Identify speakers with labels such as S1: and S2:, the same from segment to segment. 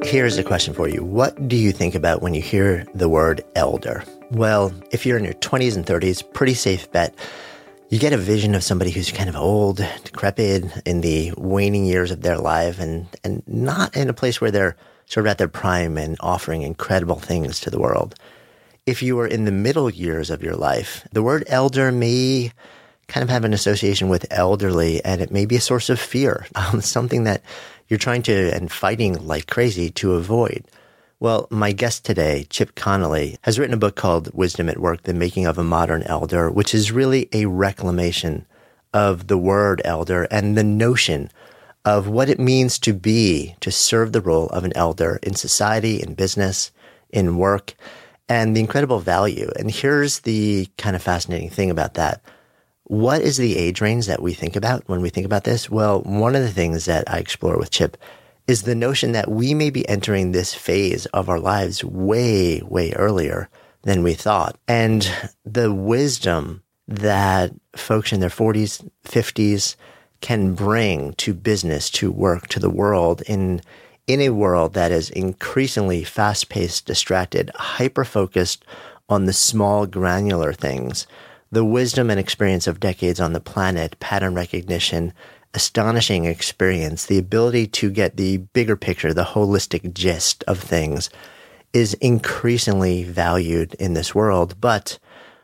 S1: Here's a question for you. What do you think about when you hear the word elder? Well, if you're in your 20s and 30s, pretty safe bet. You get a vision of somebody who's kind of old, decrepit, in the waning years of their life and not in a place where they're sort of at their prime and offering incredible things to the world. If you are in the middle years of your life, the word elder may kind of have an association with elderly, and it may be a source of fear, something that you're trying to and fighting like crazy to avoid. Well, my guest today, Chip Conley, has written a book called Wisdom at Work, The Making of a Modern Elder, which is really a reclamation of the word elder and the notion of what it means to serve the role of an elder in society, in business, in work, and the incredible value. And here's the kind of fascinating thing about that. What is the age range that we think about when we think about this? Well, one of the things that I explore with Chip is the notion that we may be entering this phase of our lives way, way earlier than we thought. And the wisdom that folks in their 40s, 50s can bring to business, to work, to the world in a world that is increasingly fast-paced, distracted, hyper-focused on the small, granular things. The wisdom and experience of decades on the planet, pattern recognition, astonishing experience, the ability to get the bigger picture, the holistic gist of things is increasingly valued in this world, but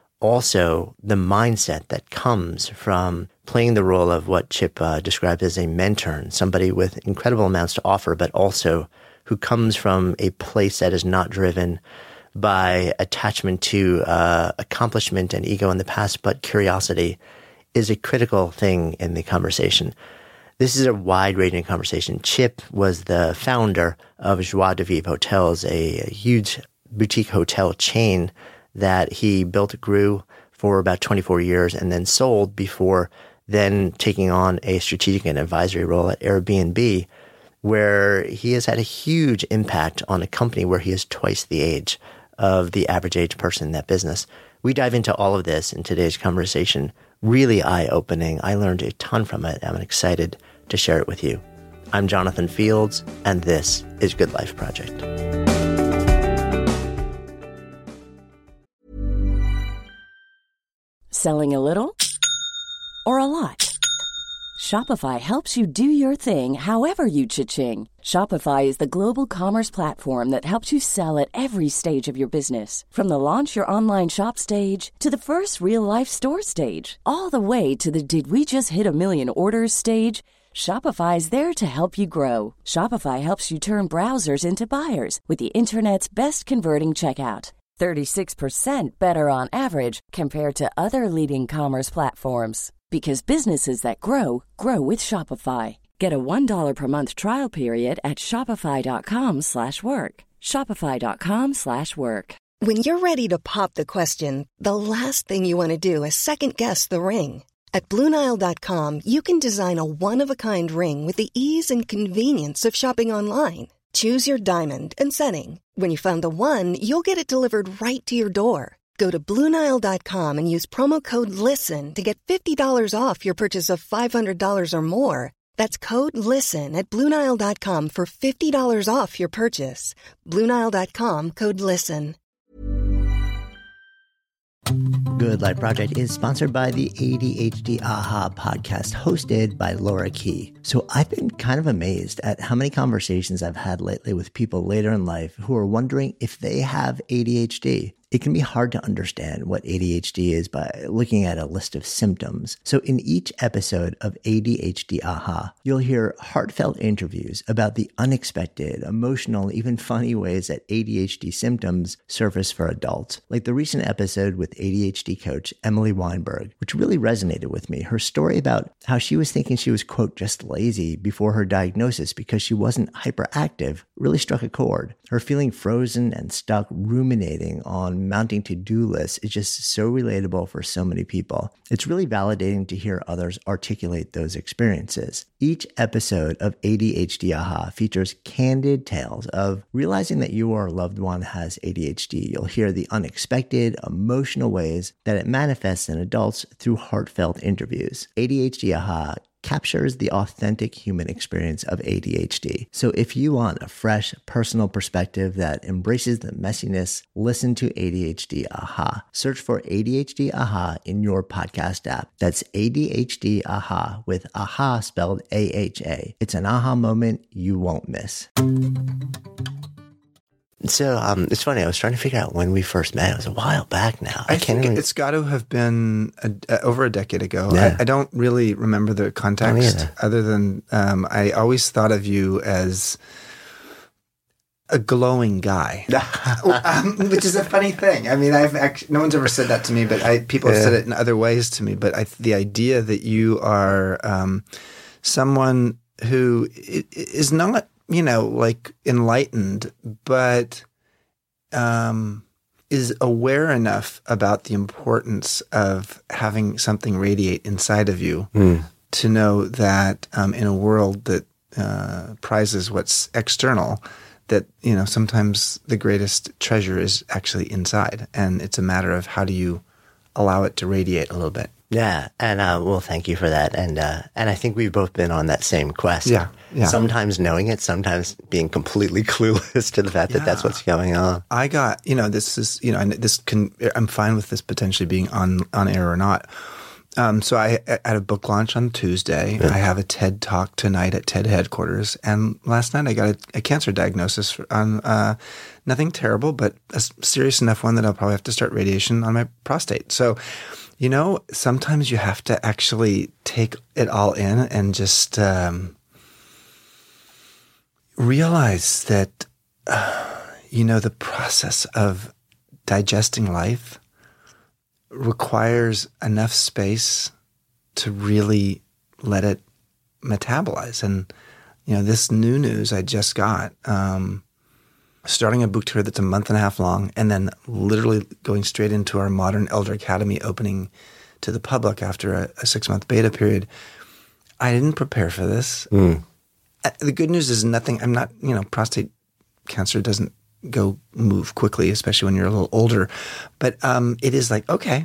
S1: also the mindset that comes from playing the role of what Chip described as a mentor, somebody with incredible amounts to offer, but also who comes from a place that is not driven by attachment to accomplishment and ego in the past, but curiosity is a critical thing in the conversation. This is a wide-ranging conversation. Chip was the founder of Joie de Vivre Hotels, a huge boutique hotel chain that he built, grew for about 24 years, and then sold before then taking on a strategic and advisory role at Airbnb, where he has had a huge impact on a company where he is twice the age of the average age person in that business. We dive into all of this in today's conversation. Really eye-opening. I learned a ton from it. I'm excited to share it with you. I'm Jonathan Fields, and this is Good Life Project.
S2: Selling a little or a lot? Shopify helps you do your thing however you cha-ching. Shopify is the global commerce platform that helps you sell at every stage of your business. From the launch your online shop stage to the first real-life store stage, all the way to the did we just hit a million orders stage. Shopify is there to help you grow. Shopify helps you turn browsers into buyers with the internet's best converting checkout. 36% better on average compared to other leading commerce platforms. Because businesses that grow, grow with Shopify. Get a $1 per month trial period at shopify.com/work. Shopify.com/work.
S3: When you're ready to pop the question, the last thing you want to do is second-guess the ring. At BlueNile.com, you can design a one-of-a-kind ring with the ease and convenience of shopping online. Choose your diamond and setting. When you find the one, you'll get it delivered right to your door. Go to BlueNile.com and use promo code LISTEN to get $50 off your purchase of $500 or more. That's code LISTEN at BlueNile.com for $50 off your purchase. BlueNile.com, code LISTEN.
S1: Good Life Project is sponsored by the ADHD AHA podcast, hosted by Laura Key. So I've been kind of amazed at how many conversations I've had lately with people later in life who are wondering if they have ADHD. It can be hard to understand what ADHD is by looking at a list of symptoms. So in each episode of ADHD AHA, you'll hear heartfelt interviews about the unexpected, emotional, even funny ways that ADHD symptoms surface for adults. Like the recent episode with ADHD coach Emily Weinberg, which really resonated with me. Her story about how she was thinking she was, quote, just lazy before her diagnosis because she wasn't hyperactive really struck a chord. Her feeling frozen and stuck ruminating on mounting to-do lists is just so relatable for so many people. It's really validating to hear others articulate those experiences. Each episode of ADHD AHA features candid tales of realizing that you or a loved one has ADHD. You'll hear the unexpected, emotional ways that it manifests in adults through heartfelt interviews. ADHD AHA captures the authentic human experience of ADHD. So if you want a fresh, personal perspective that embraces the messiness, listen to ADHD Aha. Search for ADHD Aha in your podcast app. That's ADHD Aha with Aha spelled AHA. It's an aha moment you won't miss. So it's funny. I was trying to figure out when we first met. It was a while back now.
S4: I think it's got to have been over a decade ago.
S1: Yeah.
S4: I don't really remember the context other than I always thought of you as a glowing guy, which is a funny thing. I mean, no one's ever said that to me, but people have said it in other ways to me. But the idea that you are someone who is not, like enlightened, but is aware enough about the importance of having something radiate inside of you to know that in a world that prizes what's external, that, sometimes the greatest treasure is actually inside. And it's a matter of how do you allow it to radiate a little bit.
S1: Yeah, and well, thank you for that, and I think we've both been on that same quest.
S4: Yeah.
S1: Sometimes knowing it, sometimes being completely clueless to the fact that that's what's going on.
S4: I got, this is, and I'm fine with this potentially being on air or not. So I had a book launch on Tuesday. Yeah. I have a TED Talk tonight at TED headquarters, and last night I got a cancer diagnosis on nothing terrible, but a serious enough one that I'll probably have to start radiation on my prostate. So. Sometimes you have to actually take it all in and just realize that, the process of digesting life requires enough space to really let it metabolize. And, this new news I just got, starting a book tour that's a month and a half long, and then literally going straight into our Modern Elder Academy opening to the public after a 6-month beta period. I didn't prepare for this. The good news is I'm not, prostate cancer doesn't move quickly, especially when you're a little older. But it is like, okay,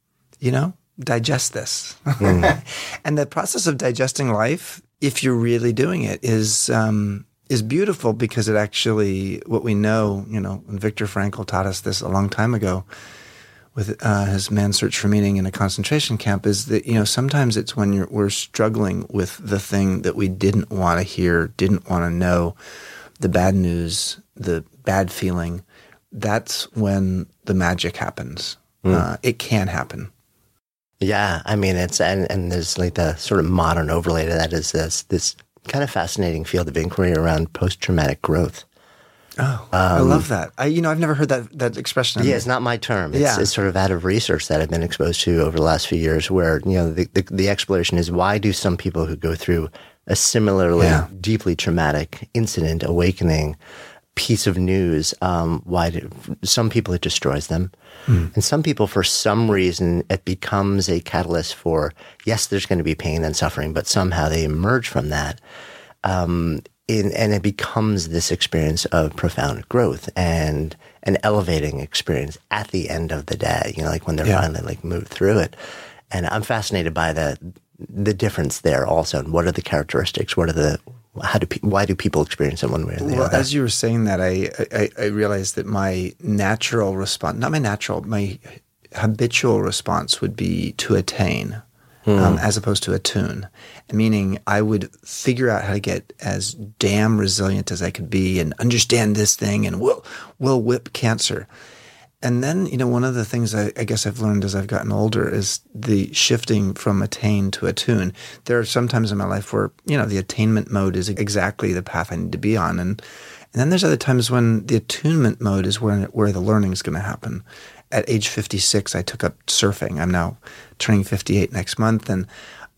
S4: digest this. And the process of digesting life, if you're really doing it, is beautiful because it actually, what we know, and Viktor Frankl taught us this a long time ago with his Man's Search for Meaning in a concentration camp, is that, sometimes it's when we're struggling with the thing that we didn't want to hear, didn't want to know, the bad news, the bad feeling, that's when the magic happens. It can happen.
S1: Yeah, I mean, and there's like the sort of modern overlay to that is this kind of fascinating field of inquiry around post-traumatic growth.
S4: Oh, I love that. I've never heard that expression.
S1: Yeah, it's not my term. It's sort of out of research that I've been exposed to over the last few years where, the exploration is why do some people who go through a similarly deeply traumatic incident, awakening, piece of news, why do some people it destroys them? And some people, for some reason, it becomes a catalyst for, yes, there's going to be pain and suffering, but somehow they emerge from that. And it becomes this experience of profound growth and an elevating experience at the end of the day, like when they're finally moved through it. And I'm fascinated by the difference there also. And what are the characteristics? Why do people experience it one way or the other?
S4: As you were saying that, I realized that my habitual response would be to attain as opposed to attune. Meaning I would figure out how to get as damn resilient as I could be and understand this thing and we'll whip cancer. And then, one of the things I guess I've learned as I've gotten older is the shifting from attain to attune. There are some times in my life where, the attainment mode is exactly the path I need to be on. And then there's other times when the attunement mode is where the learning is going to happen. At age 56, I took up surfing. I'm now turning 58 next month. And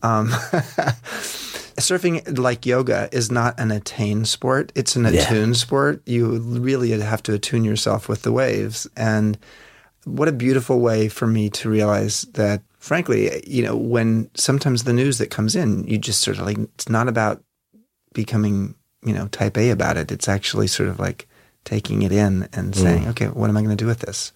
S4: surfing, like yoga, is not an attain sport. It's an attune sport. You really have to attune yourself with the waves. And what a beautiful way for me to realize that, frankly, when sometimes the news that comes in, you just sort of like, it's not about becoming, type A about it. It's actually sort of like taking it in and saying, okay, what am I going to do with this?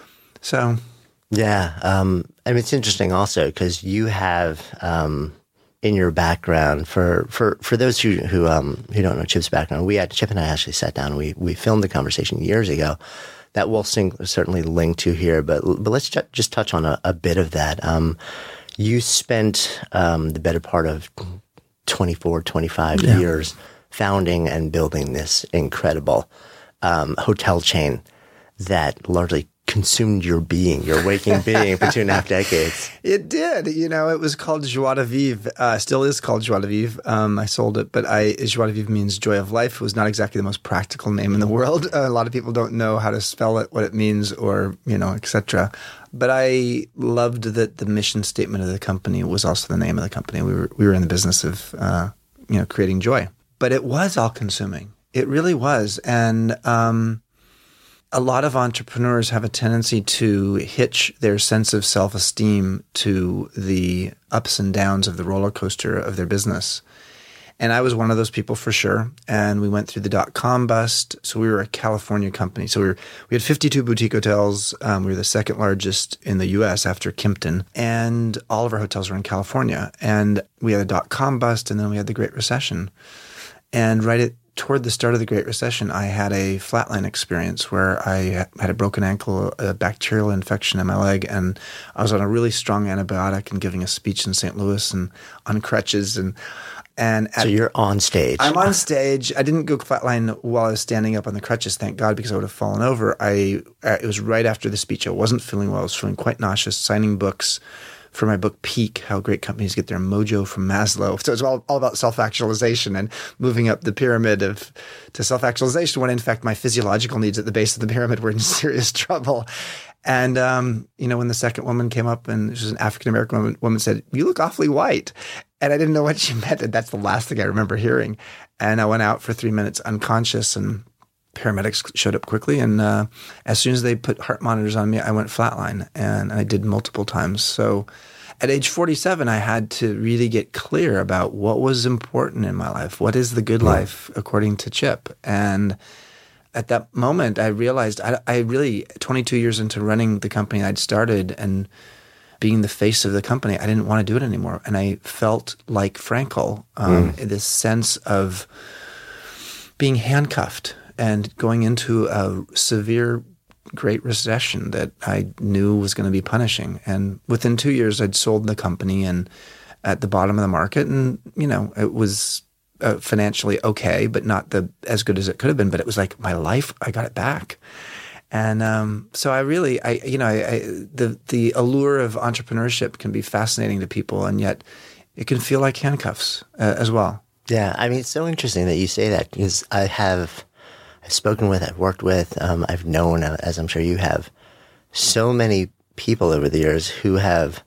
S4: So.
S1: Yeah. I mean, it's interesting also because you have in your background. For those who don't know Chip's background, Chip and I actually sat down. We filmed the conversation years ago that we'll certainly link to here. But let's just touch on a bit of that. You spent the better part of 24, 25 years founding and building this incredible hotel chain that largely consumed your waking being for 2.5 decades.
S4: It did. It was called Joie de Vivre. Still is called Joie de Vivre. I sold it, but Joie de Vivre means joy of life. It was not exactly the most practical name in the world. A lot of people don't know how to spell it, what it means, or, etc. But I loved that the mission statement of the company was also the name of the company. We were in the business of, creating joy. But it was all-consuming. It really was. And a lot of entrepreneurs have a tendency to hitch their sense of self-esteem to the ups and downs of the roller coaster of their business. And I was one of those people for sure. And we went through the dot-com bust. So we were a California company. So we had 52 boutique hotels. We were the second largest in the U.S. after Kimpton. And all of our hotels were in California. And we had a dot-com bust, and then we had the Great Recession. And toward the start of the Great Recession, I had a flatline experience where I had a broken ankle, a bacterial infection in my leg, and I was on a really strong antibiotic and giving a speech in St. Louis and on crutches. So
S1: you're on stage.
S4: I'm on stage. I didn't go flatline while I was standing up on the crutches, thank God, because I would have fallen over. It was right after the speech. I wasn't feeling well. I was feeling quite nauseous, signing books for my book, Peak, How Great Companies Get Their Mojo from Maslow. So it's all about self-actualization and moving up the pyramid to self-actualization when, in fact, my physiological needs at the base of the pyramid were in serious trouble. And, when the second woman came up, and she was an African-American woman said, "You look awfully white." And I didn't know what she meant. And that's the last thing I remember hearing. And I went out for 3 minutes unconscious, and paramedics showed up quickly, and as soon as they put heart monitors on me, I went flatline, and I did multiple times. So at age 47, I had to really get clear about what was important in my life. What is the good life according to Chip? And at that moment, I realized I really, 22 years into running the company I'd started and being the face of the company, I didn't want to do it anymore. And I felt like Frankel, this sense of being handcuffed and going into a severe Great Recession that I knew was going to be punishing. And within 2 years, I'd sold the company and at the bottom of the market. And, it was financially okay, but not as good as it could have been. But it was like my life, I got it back. And so the allure of entrepreneurship can be fascinating to people, and yet it can feel like handcuffs as well.
S1: Yeah, I mean, it's so interesting that you say that, because I've spoken with, I've worked with, I've known, as I'm sure you have, so many people over the years who have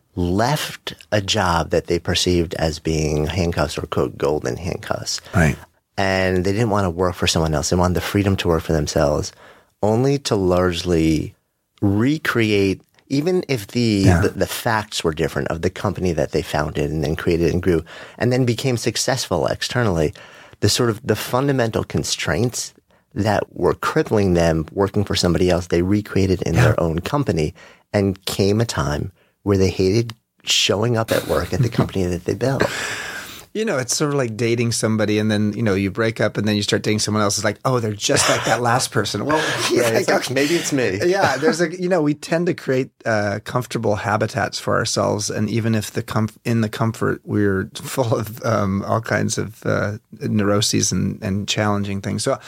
S1: left a job that they perceived as being handcuffs or quote golden handcuffs.
S4: Right.
S1: And they didn't want to work for someone else. They wanted the freedom to work for themselves, only to largely recreate, even if the facts were different, of the company that they founded and then created and grew and then became successful externally, the fundamental constraints that were crippling them working for somebody else, they recreated in their own company, and came a time where they hated showing up at work at the company that they built.
S4: It's sort of like dating somebody, and then, you break up, and then you start dating someone else. It's like, oh, they're just like that last person. Well,
S1: maybe it's me.
S4: Yeah, we tend to create comfortable habitats for ourselves, and even if in the comfort, we're full of all kinds of neuroses and challenging things. So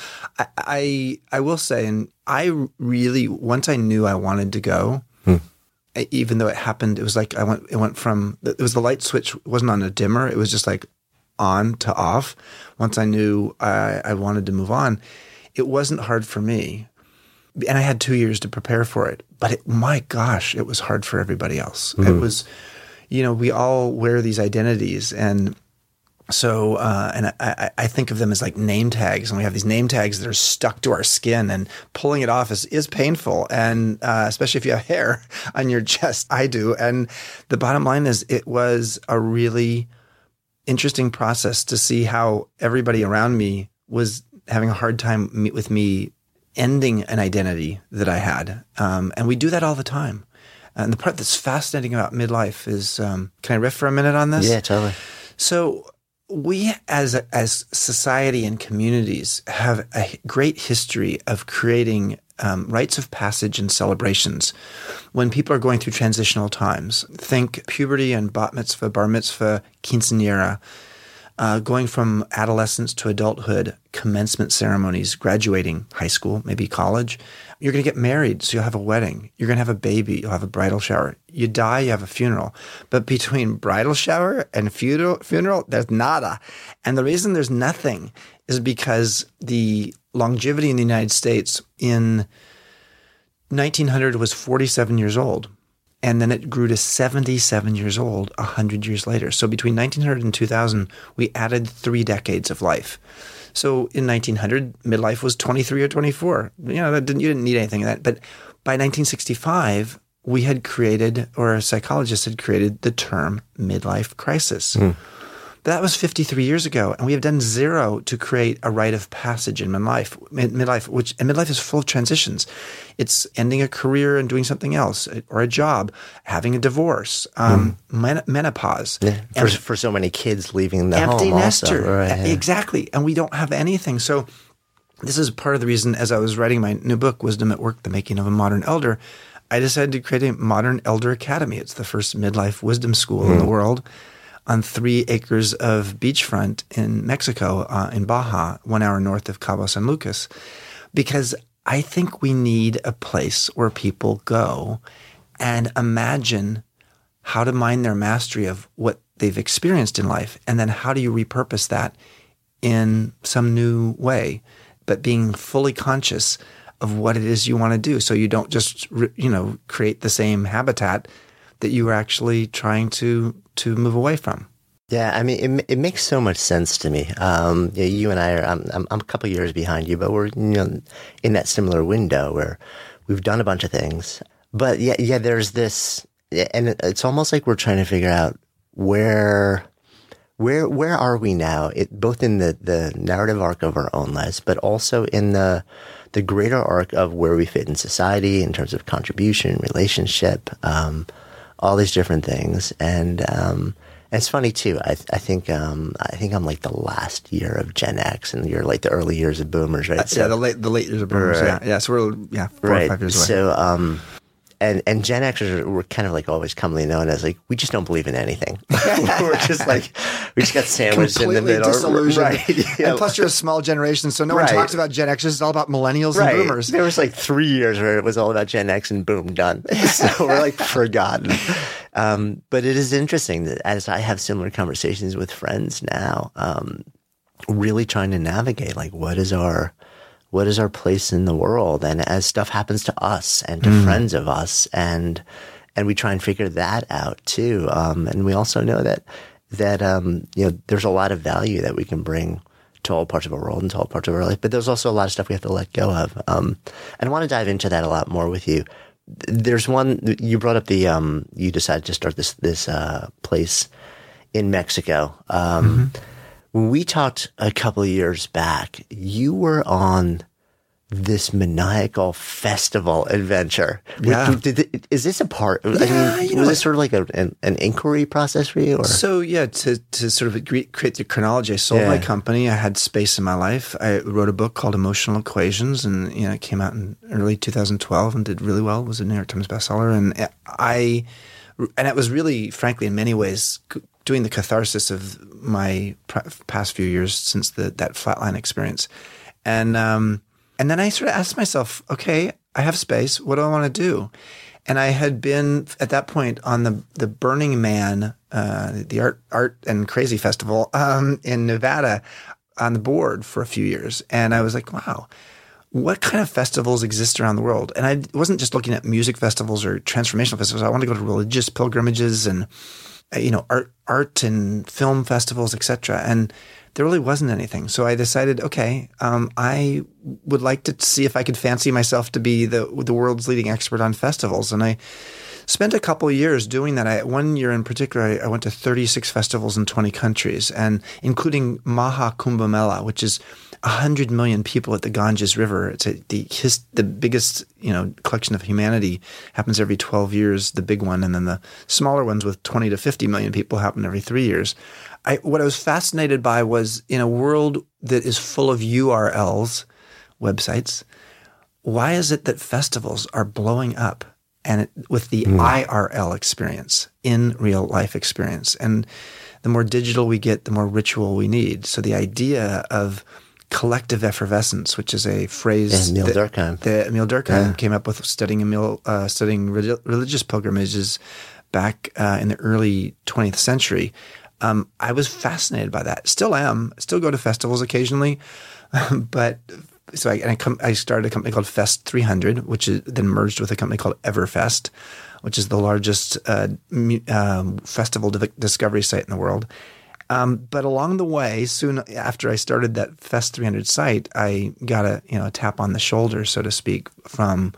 S4: I will say, and I really, once I knew I wanted to go, even though it happened, it was like it was the light switch wasn't on a dimmer. It was just like on to off. Once I knew I wanted to move on, it wasn't hard for me. And I had 2 years to prepare for it. But my gosh, it was hard for everybody else. It was, we all wear these identities, and so, and I think of them as like name tags, and we have these name tags that are stuck to our skin, and pulling it off is painful. And, especially if you have hair on your chest, I do. And the bottom line is, it was a really interesting process to see how everybody around me was having a hard time with me ending an identity that I had. And we do that all the time. And the part that's fascinating about midlife is, can I riff for a minute on this?
S1: Yeah, totally.
S4: So we as society and communities have a great history of creating rites of passage and celebrations when people are going through transitional times. Think puberty and bat mitzvah, bar mitzvah, quinceañera, going from adolescence to adulthood, commencement ceremonies, graduating high school, maybe college. You're going to get married, so you'll have a wedding. You're going to have a baby, you'll have a bridal shower. You die, you have a funeral. But between bridal shower and funeral, there's nada. And the reason there's nothing is because the longevity in the United States in 1900 was 47 years old. And then it grew to 77 years old 100 years later. So between 1900 and 2000, we added 3 decades of life. So in 1900, midlife was 23 or 24. You didn't need anything of that. But by 1965, we had created, or a psychologist had created, the term midlife crisis. That was 53 years ago, and we have done zero to create a rite of passage in midlife. Midlife is full of transitions. It's ending a career and doing something else, or a job, having a divorce, menopause.
S1: Yeah. For so many kids leaving the
S4: empty
S1: home
S4: nester.
S1: also. Right, yeah.
S4: Exactly, and we don't have anything. So this is part of the reason, as I was writing my new book, Wisdom at Work, The Making of a Modern Elder, I decided to create a Modern Elder Academy. It's the first midlife wisdom school in the world, on 3 acres of beachfront in Mexico, in Baja, 1 hour north of Cabo San Lucas, because I think we need a place where people go and imagine how to mine their mastery of what they've experienced in life, and then how do you repurpose that in some new way, but being fully conscious of what it is you want to do, so you don't just create the same habitat that you were actually trying to move away from.
S1: Yeah, I mean, it makes so much sense to me. You and I are, I'm a couple years behind you, but we're in that similar window where we've done a bunch of things. But yeah, there's this, and it's almost like we're trying to figure out where are we now? Both in the narrative arc of our own lives, but also in the greater arc of where we fit in society in terms of contribution, relationship, all these different things. And it's funny too. I think I'm like the last year of Gen X, and you're like the early years of Boomers, right?
S4: So, the late years of Boomers. Right. Yeah. So we're 4 or 5 years away.
S1: So and Gen Xers were kind of like always commonly known as like, we just don't believe in anything. We're just like, we just got sandwiched in the middle.
S4: Disillusioned.
S1: Right. Yeah.
S4: And plus you're a small generation, so no one talks about Gen Xers. It's all about millennials and boomers.
S1: There was like 3 years where it was all about Gen X, and boom, done. So we're like forgotten. But it is interesting that as I have similar conversations with friends now, really trying to navigate like what is our place in the world, and as stuff happens to us and to friends of us, and we try and figure that out too. And we also know that there's a lot of value that we can bring to all parts of our world and to all parts of our life, but there's also a lot of stuff we have to let go of. And I want to dive into that a lot more with you. There's one you brought up. You decided to start this place in Mexico. When we talked a couple of years back, you were on this maniacal festival adventure.
S4: Yeah.
S1: Is this a part?
S4: Yeah,
S1: was this sort of like an inquiry process for you? Or?
S4: So yeah, to sort of create the chronology, I sold my company. I had space in my life. I wrote a book called Emotional Equations, and it came out in early 2012 and did really well. It was a New York Times bestseller, and it was really, frankly, in many ways, doing the catharsis of my past few years since that flatline experience. And then I sort of asked myself, okay, I have space. What do I want to do? And I had been at that point on the Burning Man, the art and crazy festival in Nevada, on the board for a few years. And I was like, wow, what kind of festivals exist around the world? And I wasn't just looking at music festivals or transformational festivals. I wanted to go to religious pilgrimages and art and film festivals, etc. And there really wasn't anything. So I decided, okay, I would like to see if I could fancy myself to be the world's leading expert on festivals. And I spent a couple of years doing that. One year in particular, I went to 36 festivals in 20 countries, and including Maha Kumbh Mela, which is 100 million people at the Ganges River. It's the biggest, collection of humanity happens every 12 years, the big one. And then the smaller ones with 20 to 50 million people happen every 3 years. What I was fascinated by was in a world that is full of URLs, websites, why is it that festivals are blowing up and with the IRL experience, in real life experience? And the more digital we get, the more ritual we need. So the idea of collective effervescence, which is a phrase
S1: Emil Durkheim.
S4: that Emil Durkheim came up with studying religious pilgrimages back in the early 20th century. I was fascinated by that. Still am. Still go to festivals occasionally, but so I started a company called Fest 300, which is then merged with a company called Everfest, which is the largest festival discovery site in the world. But along the way, soon after I started that Fest 300 site, I got a tap on the shoulder, so to speak, from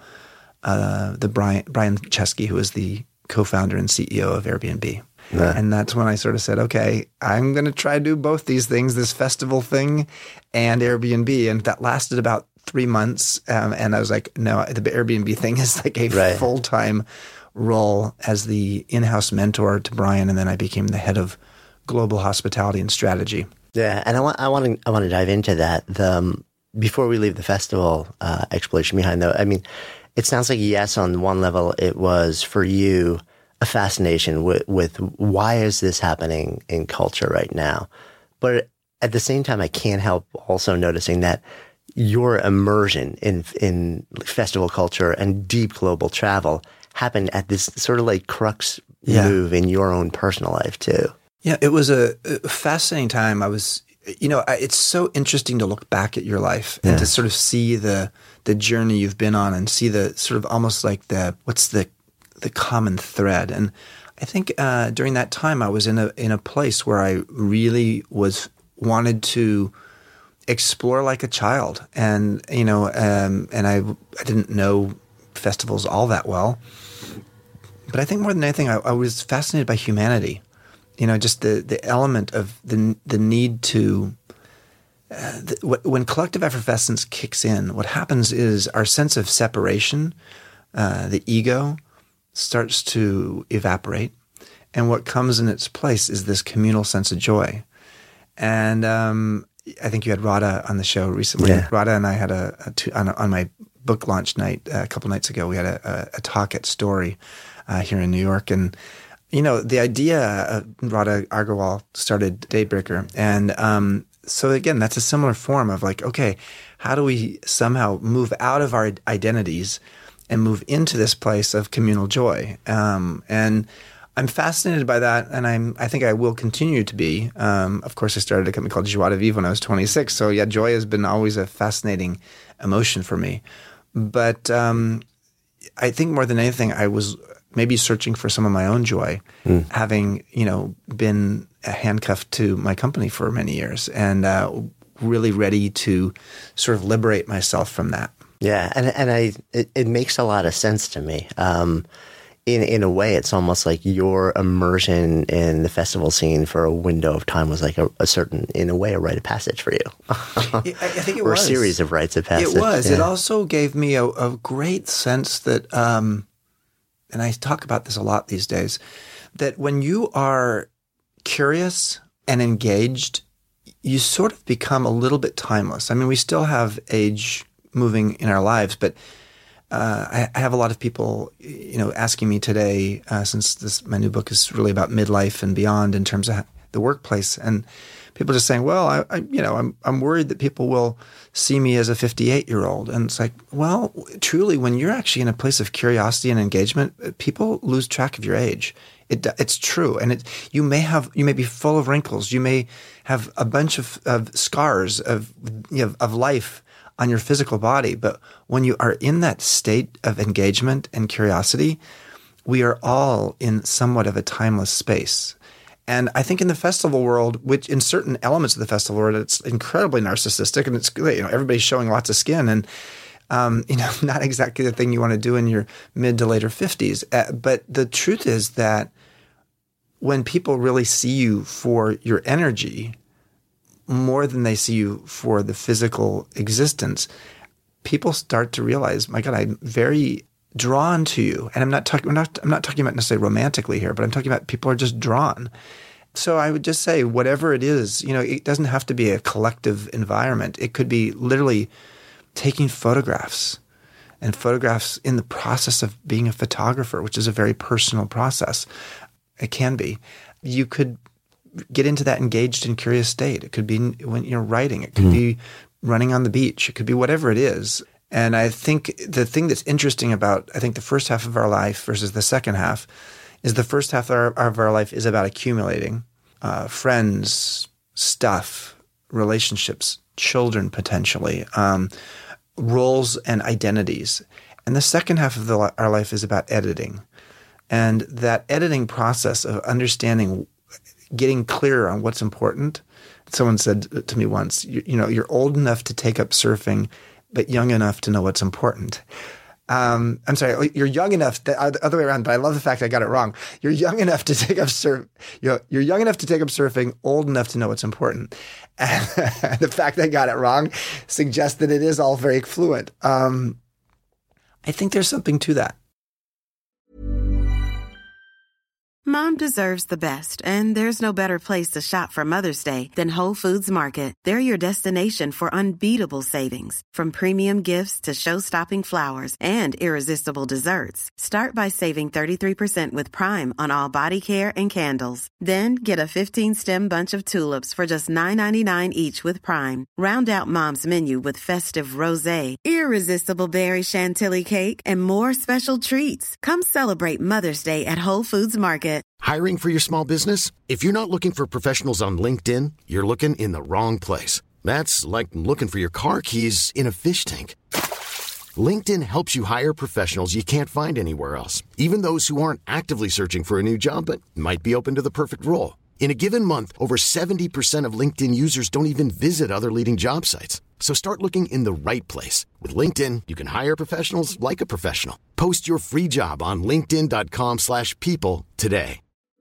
S4: the Brian Chesky, who is the co-founder and CEO of Airbnb. And that's when I sort of said, okay, I'm going to try to do both these things, this festival thing and Airbnb. And that lasted about 3 months. And I was like, no, the Airbnb thing is like a full-time role as the in-house mentor to Brian. And then I became the head of global hospitality and strategy.
S1: Yeah. And I want to dive into that. Before we leave the festival exploration behind, though, I mean, it sounds like, yes, on one level, it was for you a fascination with why is this happening in culture right now? But at the same time, I can't help also noticing that your immersion in festival culture and deep global travel happened at this sort of like crux move in your own personal life too.
S4: Yeah, it was a fascinating time. I was, it's so interesting to look back at your life and to sort of see the journey you've been on and see the sort of almost like what's the common thread. And I think during that time I was in a place where I really wanted to explore like a child, and and I didn't know festivals all that well, but I think more than anything I was fascinated by humanity. Just the element of the need to when collective effervescence kicks in, what happens is our sense of separation, the ego, starts to evaporate, and what comes in its place is this communal sense of joy. And I think you had Radha on the show recently. Yeah. Radha and I had on my book launch night a couple nights ago. We had a talk at Story here in New York, and the idea Radha Agarwal started Daybreaker, and so again, that's a similar form of like, okay, how do we somehow move out of our identities and move into this place of communal joy? And I'm fascinated by that, and I think I will continue to be. Of course, I started a company called Joie de Vivre when I was 26, so yeah, joy has been always a fascinating emotion for me. But I think more than anything, I was maybe searching for some of my own joy, having been handcuffed to my company for many years, and really ready to sort of liberate myself from that.
S1: Yeah, and it makes a lot of sense to me. In a way, it's almost like your immersion in the festival scene for a window of time was like a certain, in a way, a rite of passage for you.
S4: I think it
S1: or
S4: was.
S1: a series of rites of passage.
S4: It was.
S1: Yeah.
S4: It also gave me a great sense that, and I talk about this a lot these days, that when you are curious and engaged, you sort of become a little bit timeless. I mean, we still have age moving in our lives, but I have a lot of people, asking me today, since my new book is really about midlife and beyond in terms of the workplace, and people just saying, "Well, I'm worried that people will see me as a 58-year-old," and it's like, well, truly, when you're actually in a place of curiosity and engagement, people lose track of your age. It's true, and you may be full of wrinkles, you may have a bunch of scars of life on your physical body. But when you are in that state of engagement and curiosity, we are all in somewhat of a timeless space. And I think in the festival world, which in certain elements of the festival world, it's incredibly narcissistic, and it's everybody's showing lots of skin, and not exactly the thing you want to do in your mid to later 50s. But the truth is that when people really see you for your energy, more than they see you for the physical existence, people start to realize, my God, I'm very drawn to you. And I'm not talking about necessarily romantically here, but I'm talking about people are just drawn. So I would just say, whatever it is, it doesn't have to be a collective environment. It could be literally taking photographs, and photographs in the process of being a photographer, which is a very personal process. It can be. You could get into that engaged and curious state. It could be when you're writing. It could be running on the beach. It could be whatever it is. And I think the thing that's interesting about, the first half of our life versus the second half is the first half of our life is about accumulating friends, stuff, relationships, children potentially, roles and identities. And the second half of our life is about editing. And that editing process of understanding, getting clearer on what's important. Someone said to me once, you're old enough to take up surfing, but young enough to know what's important. I'm sorry, you're young enough, the other way around, but I love the fact I got it wrong. You're young enough to take up you're young enough to take up surfing, old enough to know what's important. And the fact I got it wrong suggests that it is all very fluent. I think there's something to that.
S5: Mom deserves the best, and there's no better place to shop for Mother's Day than Whole Foods Market. They're your destination for unbeatable savings, from premium gifts to show-stopping flowers and irresistible desserts. Start by saving 33% with Prime on all body care and candles. Then get a 15-stem bunch of tulips for just $9.99 each with Prime. Round out Mom's menu with festive rosé, irresistible berry chantilly cake, and more special treats. Come celebrate Mother's Day at Whole Foods Market.
S6: Hiring for your small business? If you're not looking for professionals on LinkedIn, you're looking in the wrong place. That's like looking for your car keys in a fish tank. LinkedIn helps you hire professionals you can't find anywhere else, even those who aren't actively searching for a new job but might be open to the perfect role. In a given month, over 70% of LinkedIn users don't even visit other leading job sites. So start looking in the right place. With LinkedIn, you can hire professionals like a professional. Post your free job on linkedin.com/people today.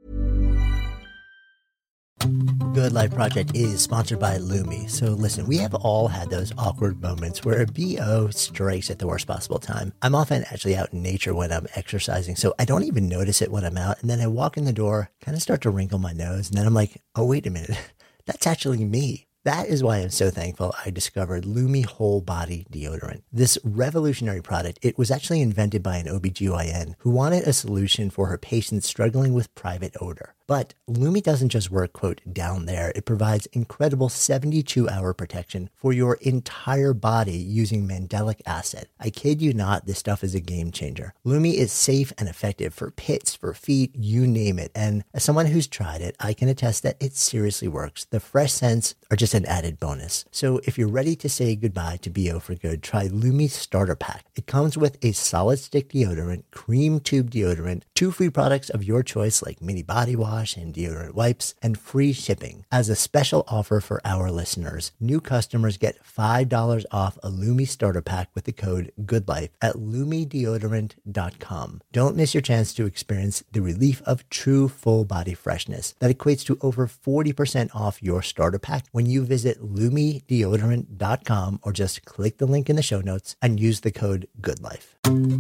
S1: Good Life Project is sponsored by Lumi. So listen, we have all had those awkward moments where a BO strikes at the worst possible time. I'm often actually out in nature when I'm exercising, so I don't even notice it when I'm out. And then I walk in the door, kind of start to wrinkle my nose, and then I'm like, oh, wait a minute, that's actually me. That is why I'm so thankful I discovered Lumi Whole Body Deodorant. This revolutionary product, it was actually invented by an OBGYN who wanted a solution for her patients struggling with private odor. But Lumi doesn't just work, quote, down there. It provides incredible 72-hour protection for your entire body using mandelic acid. I kid you not, this stuff is a game changer. Lumi is safe and effective for pits, for feet, you name it. And as someone who's tried it, I can attest that it seriously works. The fresh scents are just an added bonus. So if you're ready to say goodbye to BO for good, try Lumi Starter Pack. It comes with a solid stick deodorant, cream tube deodorant, 2 free products of your choice like mini body wash and deodorant wipes, and free shipping. As a special offer for our listeners, new customers get $5 off a Lumi Starter Pack with the code GOODLIFE at LumiDeodorant.com. Don't miss your chance to experience the relief of true full body freshness that equates to over 40% off your starter pack when you visit LumiDeodorant.com or just click the link in the show notes and use the code GOODLIFE.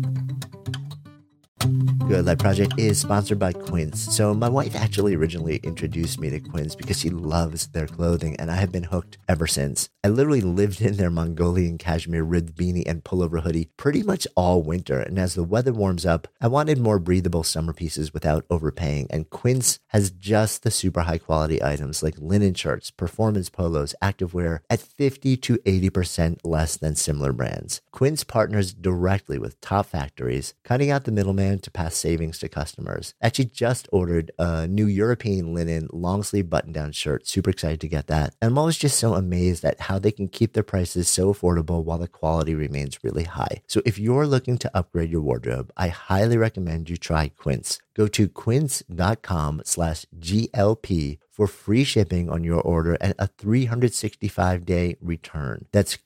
S1: Good Life Project is sponsored by Quince. So my wife actually originally introduced me to Quince because she loves their clothing, and I have been hooked ever since. I literally lived in their Mongolian cashmere ribbed beanie and pullover hoodie pretty much all winter, and as the weather warms up, I wanted more breathable summer pieces without overpaying, and Quince has just the super high quality items like linen shirts, performance polos, activewear at 50 to 80% less than similar brands. Quince partners directly with top factories, cutting out the middleman to pass savings to customers. Actually just ordered a new European linen long sleeve button down shirt. Super excited to get that. And I'm always just so amazed at how they can keep their prices so affordable while the quality remains really high. So if you're looking to upgrade your wardrobe, I highly recommend you try Quince. Go to quince.com/GLP for free shipping on your order and a 365-day return. That's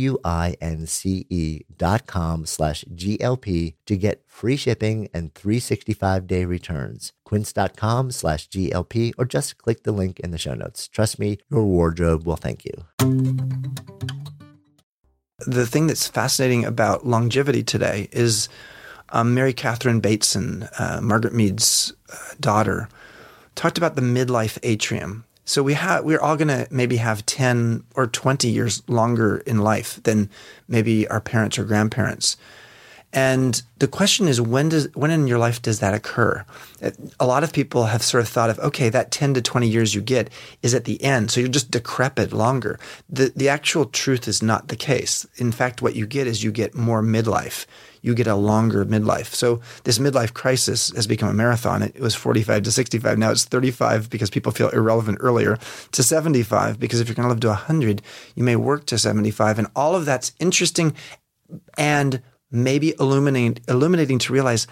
S1: QUINCE.com/GLP to get free shipping and 365-day returns. Quince.com/GLP, or just click the link in the show notes. Trust me, your wardrobe will thank you.
S4: The thing that's fascinating about longevity today is Mary Catherine Bateson, Margaret Mead's daughter, talked about the midlife atrium. So we're all going to maybe have 10 or 20 years longer in life than maybe our parents or grandparents. And the question is, when in your life does that occur? A lot of people have sort of thought of, okay, that 10 to 20 years you get is at the end, so you're just decrepit longer. The actual truth is not the case. In fact, what you get is you get more midlife. You get a longer midlife. So this midlife crisis has become a marathon. It was 45 to 65. Now it's 35 because people feel irrelevant earlier, to 75 because if you're going to live to 100, you may work to 75. And all of that's interesting and maybe illuminating to realize,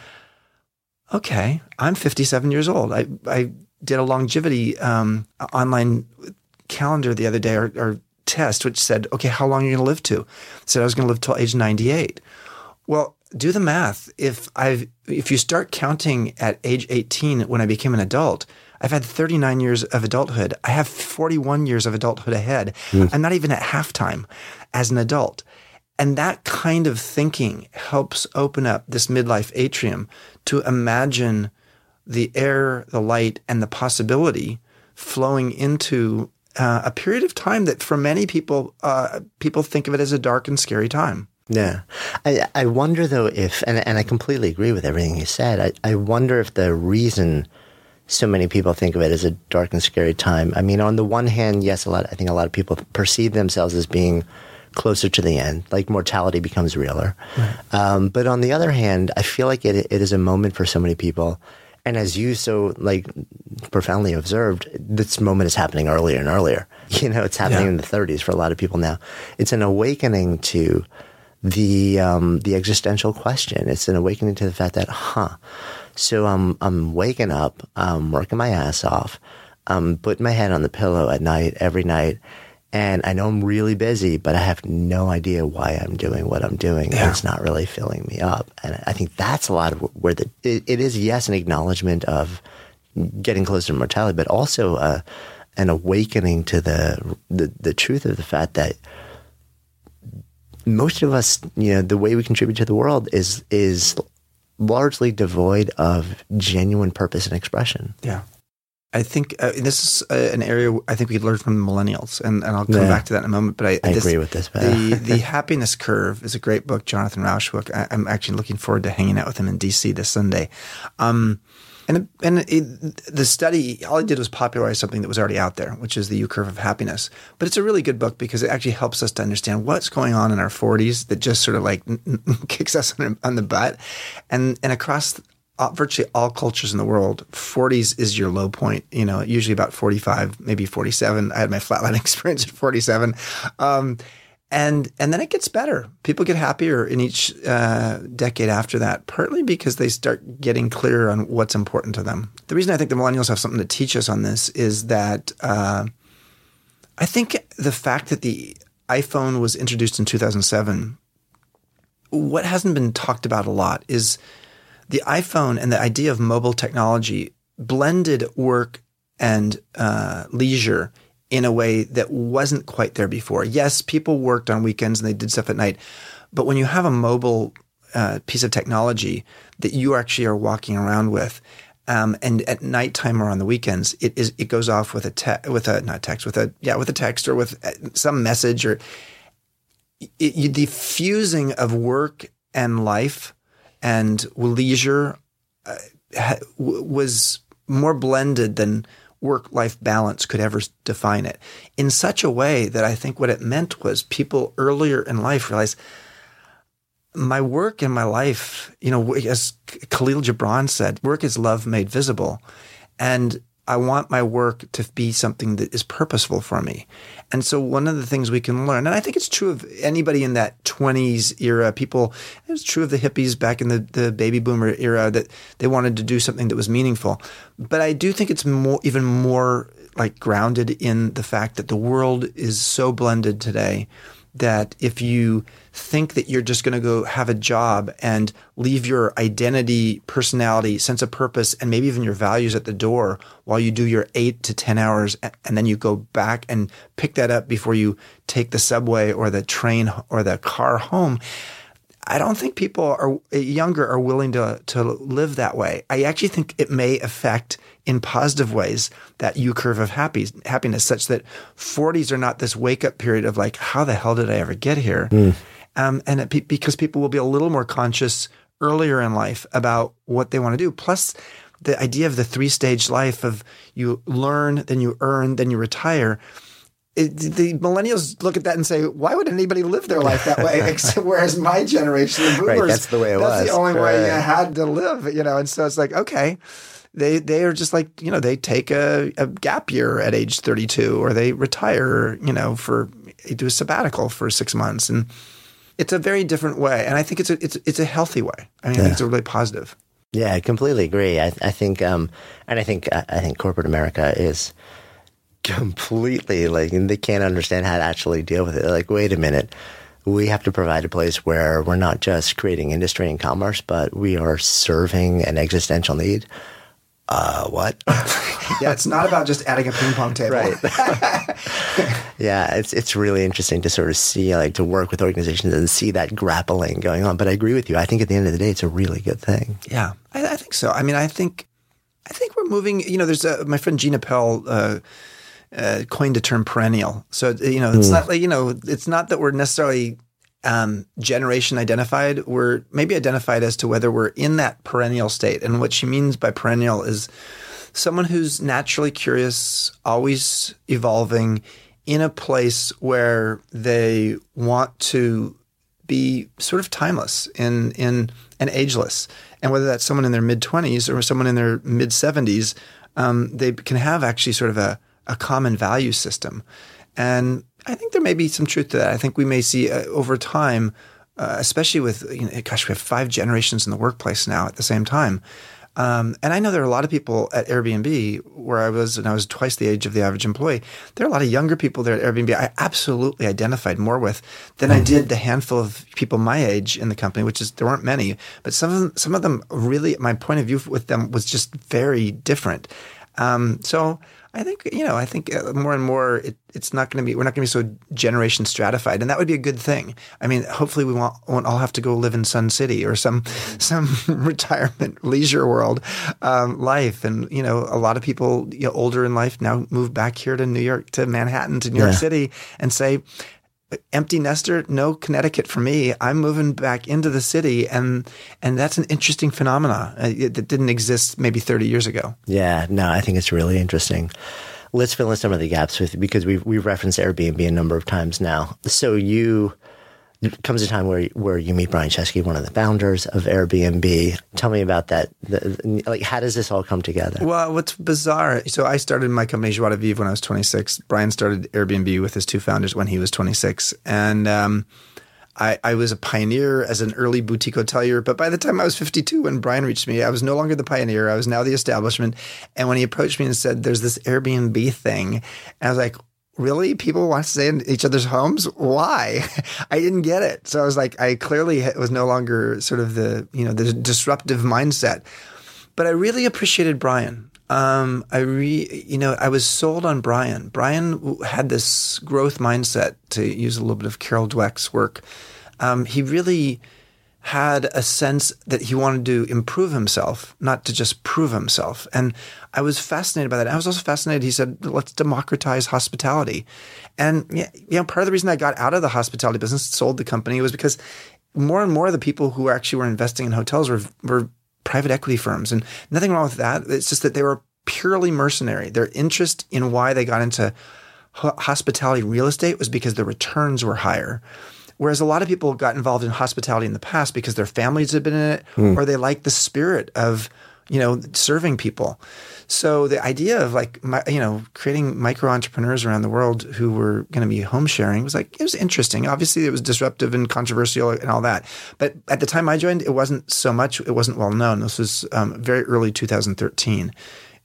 S4: okay, I'm 57 years old. I did a longevity online calendar the other day, or test, which said, okay, how long are you going to live to? I said I was going to live till age 98. Well, do the math. If you start counting at age 18 when I became an adult, I've had 39 years of adulthood. I have 41 years of adulthood ahead. I'm not even at halftime as an adult. And that kind of thinking helps open up this midlife atrium to imagine the air, the light, and the possibility flowing into a period of time that for many people, people think of it as a dark and scary time.
S1: Yeah. I wonder, though, if, and I completely agree with everything you said, I wonder if the reason so many people think of it as a dark and scary time, I mean, on the one hand, yes, I think a lot of people perceive themselves as being closer to the end, like mortality becomes realer. Right. But on the other hand, I feel like it is a moment for so many people. And as you so like profoundly observed, this moment is happening earlier and earlier. You know, it's happening in the 30s for a lot of people now. It's an awakening to the existential question. It's an awakening to the fact that, so I'm waking up, I'm working my ass off, I'm putting my head on the pillow at night, every night, and I know I'm really busy, but I have no idea why I'm doing what I'm doing, and it's not really filling me up. And I think that's a lot of where it is, yes, an acknowledgement of getting closer to mortality, but also an awakening to the truth of the fact that most of us, you know, the way we contribute to the world is largely devoid of genuine purpose and expression.
S4: Yeah. I think this is an area I think we could learn from the millennials, and I'll come back to that in a moment. But I
S1: agree with this.
S4: The Happiness Curve is a great book, Jonathan Rauch book. I'm actually looking forward to hanging out with him in D.C. this Sunday. The study, all it did was popularize something that was already out there, which is the U-curve of happiness. But it's a really good book because it actually helps us to understand what's going on in our 40s that just sort of like kicks us on the butt. And across virtually all cultures in the world, 40s is your low point, you know, usually about 45, maybe 47. I had my flatline experience at 47. And then it gets better. People get happier in each decade after that, partly because they start getting clearer on what's important to them. The reason I think the millennials have something to teach us on this is that I think the fact that the iPhone was introduced in 2007, what hasn't been talked about a lot is the iPhone and the idea of mobile technology blended work and leisure in a way that wasn't quite there before. Yes, people worked on weekends and they did stuff at night, but when you have a mobile piece of technology that you actually are walking around with, and at nighttime or on the weekends, it goes off with a text or with some message, or the fusing of work and life and leisure was more blended than work-life balance could ever define it, in such a way that I think what it meant was people earlier in life realized my work and my life, you know, as Khalil Gibran said, work is love made visible. And I want my work to be something that is purposeful for me. And so one of the things we can learn, and I think it's true of anybody in that 20s era, it was true of the hippies back in the baby boomer era, that they wanted to do something that was meaningful. But I do think it's even more like grounded in the fact that the world is so blended today that if you think that you're just going to go have a job and leave your identity, personality, sense of purpose, and maybe even your values at the door while you do your 8 to 10 hours, and then you go back and pick that up before you take the subway or the train or the car home, I don't think people are younger are willing to live that way. I actually think it may affect in positive ways that U curve of happiness, such that 40s are not this wake up period of like, how the hell did I ever get here? Because people will be a little more conscious earlier in life about what they want to do. Plus, the idea of the 3-stage life of you learn, then you earn, then you retire. The millennials look at that and say, why would anybody live their life that way? Whereas my generation, the boomers,
S1: right, that's the way it was.
S4: That's the only way you had to live, And so it's like, okay, they are just like, they take a gap year at age 32, or they retire, do a sabbatical for 6 months. And it's a very different way. And I think it's a healthy way. I think it's a really positive.
S1: Yeah, I completely agree. I think corporate America is completely like, they can't understand how to actually deal with it. They're like, wait a minute, we have to provide a place where we're not just creating industry and commerce, but we are serving an existential need. What?
S4: Yeah, it's not about just adding a ping pong table.
S1: Right. Yeah, it's really interesting to sort of see, like, to work with organizations and see that grappling going on. But I agree with you. I think at the end of the day, it's a really good thing.
S4: Yeah, I think so. I mean, I think we're moving. There's my friend Gina Pell coined the term perennial. So it's not like it's not that we're necessarily generation identified. We're maybe identified as to whether we're in that perennial state. And what she means by perennial is someone who's naturally curious, always evolving, in a place where they want to be sort of timeless and ageless. And whether that's someone in their mid-20s or someone in their mid-70s, they can have actually sort of a common value system. And I think there may be some truth to that. I think we may see over time, especially with, we have 5 generations in the workplace now at the same time. And I know there are a lot of people at Airbnb where I was, and I was twice the age of the average employee. There are a lot of younger people there at Airbnb I absolutely identified more with than I did the handful of people my age in the company, which is, there weren't many, but some of them really, my point of view with them was just very different. So I think, more and more it's not going to be, we're not going to be so generation stratified, and that would be a good thing. I mean, hopefully we won't all have to go live in Sun City or some retirement leisure world life. And, a lot of people older in life now move back here to New York, to Manhattan, to New York City, and say, empty nester, no Connecticut for me. I'm moving back into the city, and that's an interesting phenomena that didn't exist maybe 30 years ago. Yeah,
S1: no, I think it's really interesting. Let's fill in some of the gaps because we've referenced Airbnb a number of times now. So there comes a time where you meet Brian Chesky, one of the founders of Airbnb. Tell me about that. How does this all come together?
S4: Well, what's bizarre, so I started my company, Joie de Vivre, when I was 26. Brian started Airbnb with his 2 founders when he was 26. And I was a pioneer as an early boutique hotelier. But by the time I was 52, when Brian reached me, I was no longer the pioneer. I was now the establishment. And when he approached me and said, there's this Airbnb thing, and I was like, really? People want to stay in each other's homes? Why? I didn't get it. So I was like, I clearly was no longer sort of the disruptive mindset. But I really appreciated Brian. I was sold on Brian. Brian had this growth mindset, to use a little bit of Carol Dweck's work. He really had a sense that he wanted to improve himself, not to just prove himself. And I was fascinated by that. I was also fascinated. He said, let's democratize hospitality. And part of the reason I got out of the hospitality business, sold the company, was because more and more of the people who actually were investing in hotels were private equity firms. And nothing wrong with that. It's just that they were purely mercenary. Their interest in why they got into hospitality real estate was because the returns were higher. Whereas a lot of people got involved in hospitality in the past because their families had been in it, or they liked the spirit of, serving people. So the idea of creating micro entrepreneurs around the world who were going to be home sharing it was interesting. Obviously, it was disruptive and controversial and all that. But at the time I joined, it wasn't so much. It wasn't well known. This was very early 2013.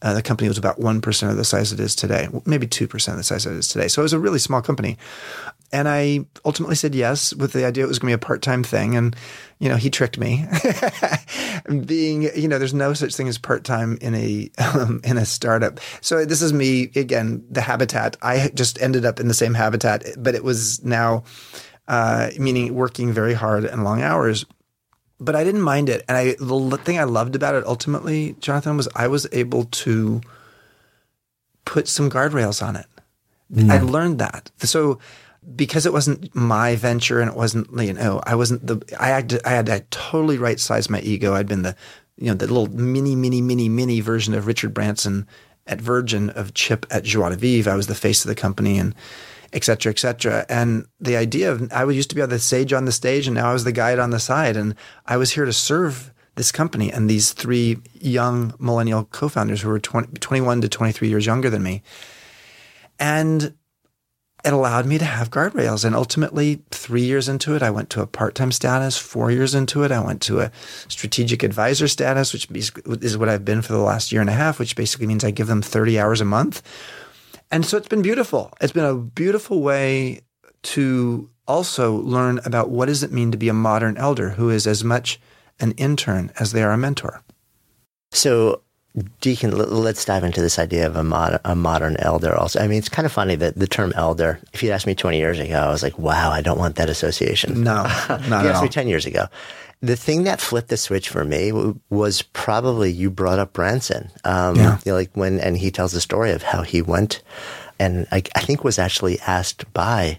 S4: The company was about 1% of the size it is today, maybe 2% of the size it is today. So it was a really small company. And I ultimately said yes with the idea it was going to be a part-time thing. And, he tricked me. Being, there's no such thing as part-time in a startup. So this is me, again, the habitat. I just ended up in the same habitat, but it was now, meaning working very hard and long hours. But I didn't mind it. And the thing I loved about it ultimately, Jonathan, was I was able to put some guardrails on it. I learned that. So because it wasn't my venture and it wasn't, I had to totally right-size my ego. I'd been the little mini version of Richard Branson at Virgin, of Chip at Joie de Vivre. I was the face of the company, and et cetera, et cetera. And the idea of, I used to be the sage on the stage, and now I was the guide on the side. And I was here to serve this company and these 3 young millennial co-founders who were 21 to 23 years younger than me. And it allowed me to have guardrails. And ultimately, 3 years into it, I went to a part-time status. 4 years into it, I went to a strategic advisor status, which is what I've been for the last year and a half, which basically means I give them 30 hours a month. And so it's been beautiful. It's been a beautiful way to also learn about what does it mean to be a modern elder who is as much an intern as they are a mentor.
S1: So, Deacon, let's dive into this idea of a modern elder also. I mean, it's kind of funny that the term elder, if you'd asked me 20 years ago, I was like, wow, I don't want that association.
S4: No, not at all. If you
S1: asked me 10 years ago. The thing that flipped the switch for me was probably you brought up Branson. And he tells the story of how he went and I think was actually asked by,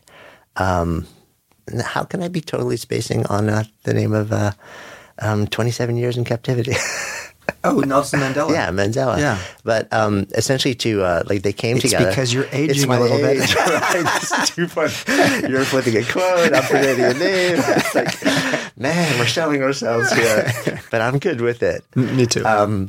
S1: how can I be totally spacing on the name of 27 years in captivity?
S4: Oh, Nelson Mandela.
S1: Yeah, Mandela.
S4: Yeah.
S1: But essentially they came together.
S4: It's because you're aging a little bit.
S1: Right? It's too funny. You're flipping a quote, I'm forgetting a name. It's like, man, we're showing ourselves here. But I'm good with it.
S4: Me too.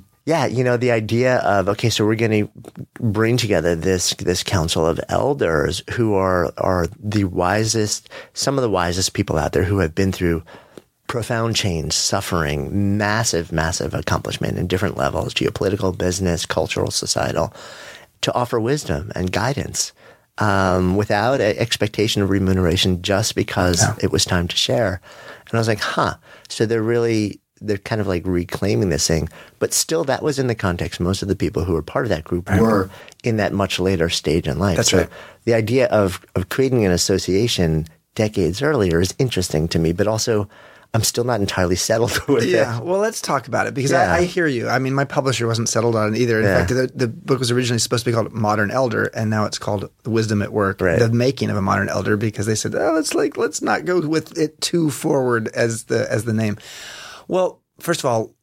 S1: The idea of, okay, so we're going to bring together this council of elders who are some of the wisest people out there who have been through profound change, suffering, massive accomplishment in different levels, geopolitical, business, cultural, societal, to offer wisdom and guidance without an expectation of remuneration, just because it was time to share. And I was like, so they're kind of like reclaiming this thing. But still, that was in the context. Most of the people who were part of that group were in that much later stage in life.
S4: That's right.
S1: The idea of creating an association decades earlier is interesting to me, but also I'm still not entirely settled with it.
S4: Yeah, well, let's talk about it, because I hear you. I mean, my publisher wasn't settled on it either. In fact, the book was originally supposed to be called Modern Elder, and now it's called Wisdom at Work, the making of a modern elder, because they said, let's not go with it too forward as the name. Well, first of all,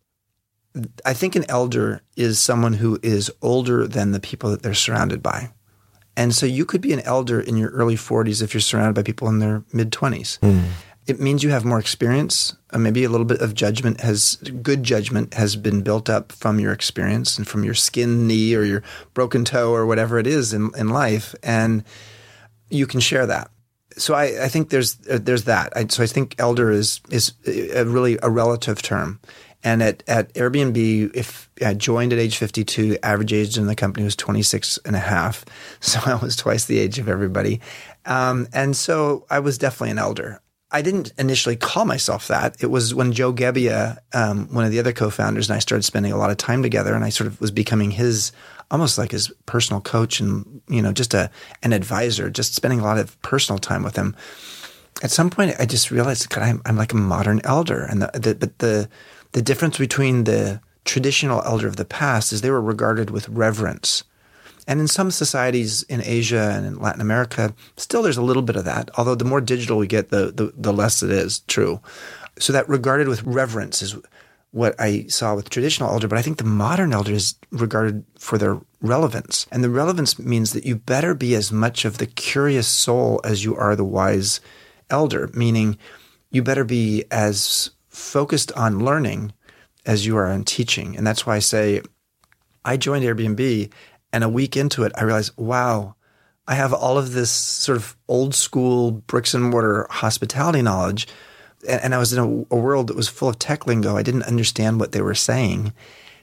S4: I think an elder is someone who is older than the people that they're surrounded by. And so you could be an elder in your early 40s if you're surrounded by people in their mid-20s. It means you have more experience. Maybe a little bit of good judgment has been built up from your experience and from your skinned knee or your broken toe or whatever it is in life, and you can share that. So I think there's that. So I think elder is really a relative term. And at Airbnb, if I joined at age 52, average age in the company was 26 and a half. So I was twice the age of everybody. And so I was definitely an elder. I didn't initially call myself that. It was when Joe Gebbia, one of the other co-founders, and I started spending a lot of time together, and I sort of was becoming almost like his personal coach and, just an advisor, just spending a lot of personal time with him. At some point, I just realized, God, I'm like a modern elder. And the difference between the traditional elder of the past is they were regarded with reverence. And in some societies in Asia and in Latin America, still there's a little bit of that. Although the more digital we get, the less it is true. So that regarded with reverence is what I saw with traditional elder. But I think the modern elder is regarded for their relevance. And the relevance means that you better be as much of the curious soul as you are the wise elder, meaning you better be as focused on learning as you are on teaching. And that's why I say I joined Airbnb, and a week into it, I realized, wow, I have all of this sort of old school bricks and mortar hospitality knowledge. And I was in a world that was full of tech lingo. I didn't understand what they were saying.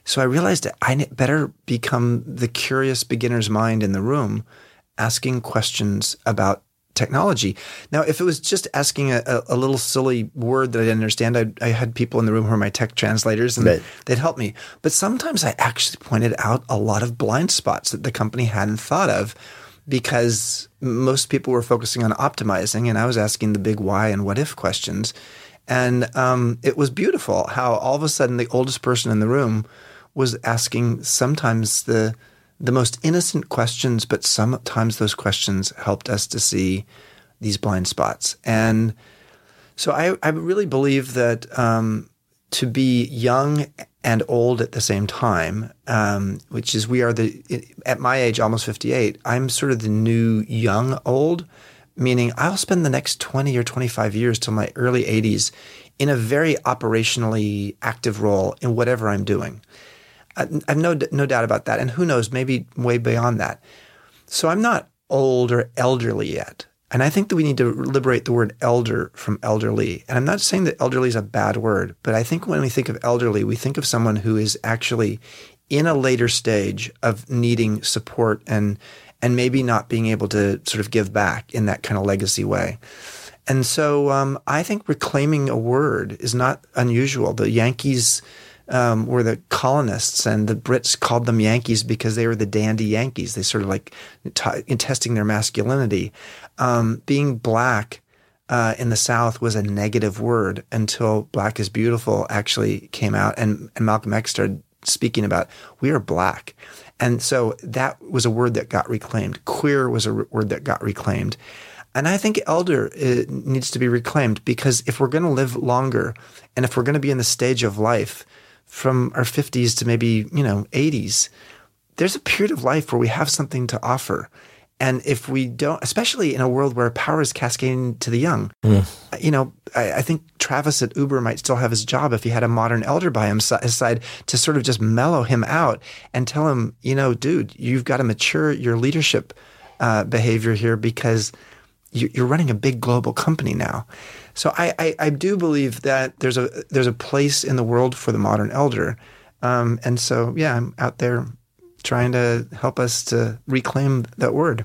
S4: So I realized I better become the curious beginner's mind in the room, asking questions about technology. Now, if it was just asking a little silly word that I didn't understand, I had people in the room who were my tech translators, and they'd help me. But sometimes I actually pointed out a lot of blind spots that the company hadn't thought of, because most people were focusing on optimizing, and I was asking the big why and what if questions. And it was beautiful how all of a sudden the oldest person in the room was asking sometimes the most innocent questions, but sometimes those questions helped us to see these blind spots. And so I really believe that to be young and old at the same time, which is at my age, almost 58, I'm sort of the new young old, meaning I'll spend the next 20 or 25 years till my early 80s in a very operationally active role in whatever I'm doing. I've no doubt about that. And who knows, maybe way beyond that. So I'm not old or elderly yet. And I think that we need to liberate the word elder from elderly. And I'm not saying that elderly is a bad word, but I think when we think of elderly, we think of someone who is actually in a later stage of needing support and maybe not being able to sort of give back in that kind of legacy way. And so I think reclaiming a word is not unusual. The Yankees were the colonists, and the Brits called them Yankees because they were the dandy Yankees. They sort of like testing their masculinity. Being black in the South was a negative word until Black is Beautiful actually came out, and Malcolm X started speaking about, we are black. And so that was a word that got reclaimed. Queer was a word that got reclaimed. And I think elder needs to be reclaimed, because if we're going to live longer, and if we're going to be in the stage of life from our 50s to maybe, 80s, there's a period of life where we have something to offer. And if we don't, especially in a world where power is cascading to the young, I think Travis at Uber might still have his job if he had a modern elder by his side to sort of just mellow him out and tell him, dude, you've got to mature your leadership behavior here, because you're running a big global company now. So I do believe that there's a place in the world for the modern elder. And so, yeah, I'm out there trying to help us to reclaim that word.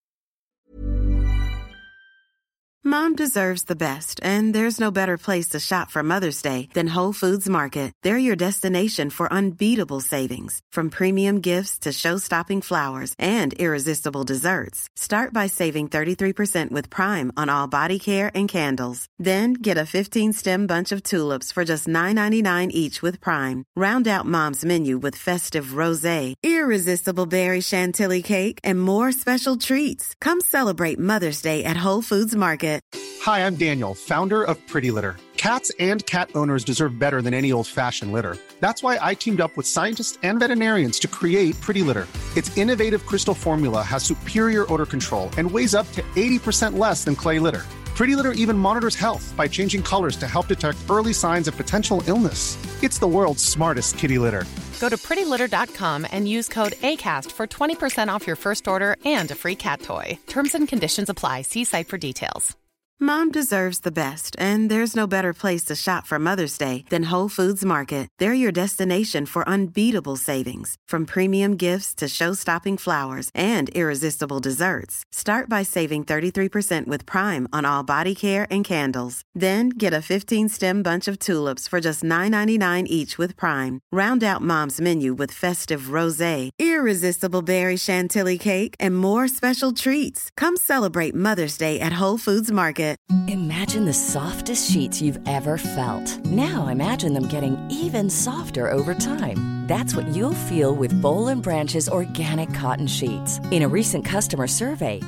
S5: Mom deserves the best, and there's no better place to shop for Mother's Day than Whole Foods Market. They're your destination for unbeatable savings, from premium gifts to show-stopping flowers and irresistible desserts. Start by saving 33% with Prime on all body care and candles. Then get a 15-stem bunch of tulips for just $9.99 each with Prime. Round out Mom's menu with festive rosé, irresistible berry chantilly cake, and more special treats. Come celebrate Mother's Day at Whole Foods Market.
S7: Hi, I'm Daniel, founder of Pretty Litter. Cats and cat owners deserve better than any old-fashioned litter. That's why I teamed up with scientists and veterinarians to create Pretty Litter. Its innovative crystal formula has superior odor control and weighs up to 80% less than clay litter. Pretty Litter even monitors health by changing colors to help detect early signs of potential illness. It's the world's smartest kitty litter.
S8: Go to prettylitter.com and use code ACAST for 20% off your first order and a free cat toy. Terms and conditions apply. See site for details.
S5: Mom deserves the best, and there's no better place to shop for Mother's Day than Whole Foods Market. They're your destination for unbeatable savings, from premium gifts to show-stopping flowers and irresistible desserts. Start by saving 33% with Prime on all body care and candles. Then get a 15-stem bunch of tulips for just $9.99 each with Prime. Round out Mom's menu with festive rosé, irresistible berry chantilly cake, and more special treats. Come celebrate Mother's Day at Whole Foods Market.
S2: Imagine the softest sheets you've ever felt. Now imagine them getting even softer over time. That's what you'll feel with Boll & Branch's organic cotton sheets. In a recent customer survey,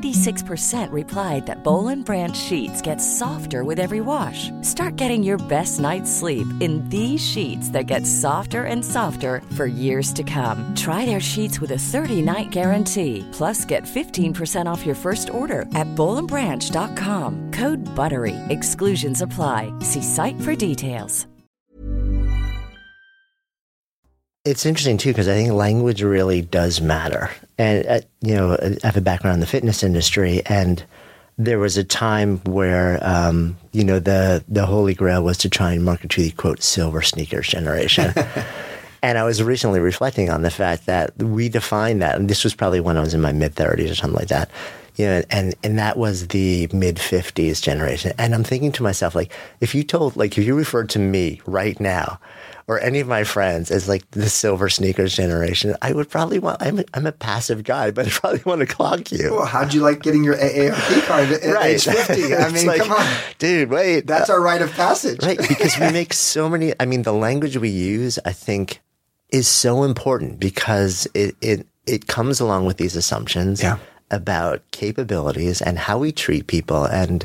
S2: 96% replied that Boll & Branch sheets get softer with every wash. Start getting your best night's sleep in these sheets that get softer and softer for years to come. Try their sheets with a 30-night guarantee. Plus, get 15% off your first order at bollandbranch.com. Code BUTTERY. Exclusions apply. See site for details.
S1: It's interesting, too, because I think language really does matter. And, I have a background in the fitness industry, and there was a time where, the holy grail was to try and market to the, quote, silver sneakers generation. And I was recently reflecting on the fact that we defined that, and this was probably when I was in my mid-30s or something like that, you know, and that was the mid-50s generation. And I'm thinking to myself, like, if you referred to me right now or any of my friends as like the silver sneakers generation, I would probably I'm a passive guy, but I probably want to clock you.
S4: Well, how'd you like getting your AARP card at age 50? I mean, like, come on.
S1: Dude, wait.
S4: That's our rite of passage.
S1: Right, because we make so many, I mean, the language we use, I think, is so important because it comes along with these assumptions about capabilities and how we treat people and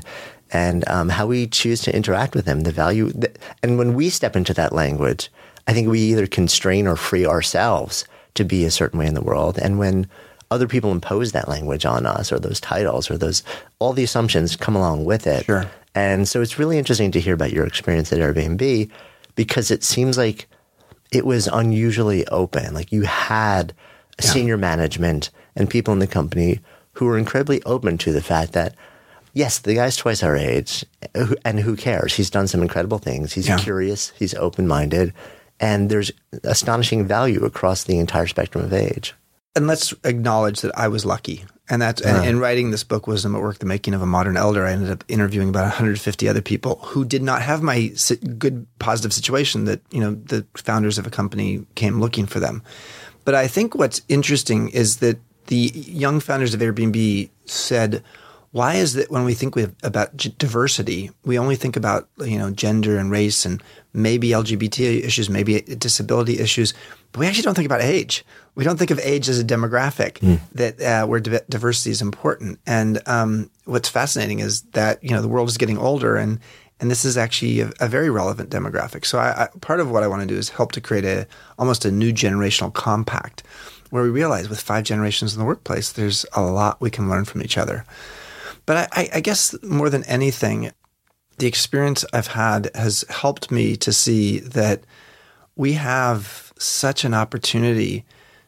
S1: how we choose to interact with them, the value. And when we step into that language, I think we either constrain or free ourselves to be a certain way in the world. And when other people impose that language on us or those titles or all the assumptions come along with it.
S4: Sure.
S1: And so it's really interesting to hear about your experience at Airbnb because it seems like it was unusually open. Like you had senior management and people in the company who were incredibly open to the fact that, yes, the guy's twice our age, and who cares? He's done some incredible things. He's curious. He's open-minded. And there's astonishing value across the entire spectrum of age.
S4: And let's acknowledge that I was lucky. And that's and writing this book, Wisdom at Work, The Making of a Modern Elder, I ended up interviewing about 150 other people who did not have my good, positive situation that, you know, the founders of a company came looking for them. But I think what's interesting is that the young founders of Airbnb said, why is it when we think about diversity, we only think about, you know, gender and race and maybe LGBT issues, maybe disability issues, but we actually don't think about age. We don't think of age as a demographic that where diversity is important. And what's fascinating is that, you know, the world is getting older and this is actually a very relevant demographic. So part of what I want to do is help to create almost a new generational compact where we realize with 5 generations in the workplace, there's a lot we can learn from each other. But I guess more than anything, the experience I've had has helped me to see that we have such an opportunity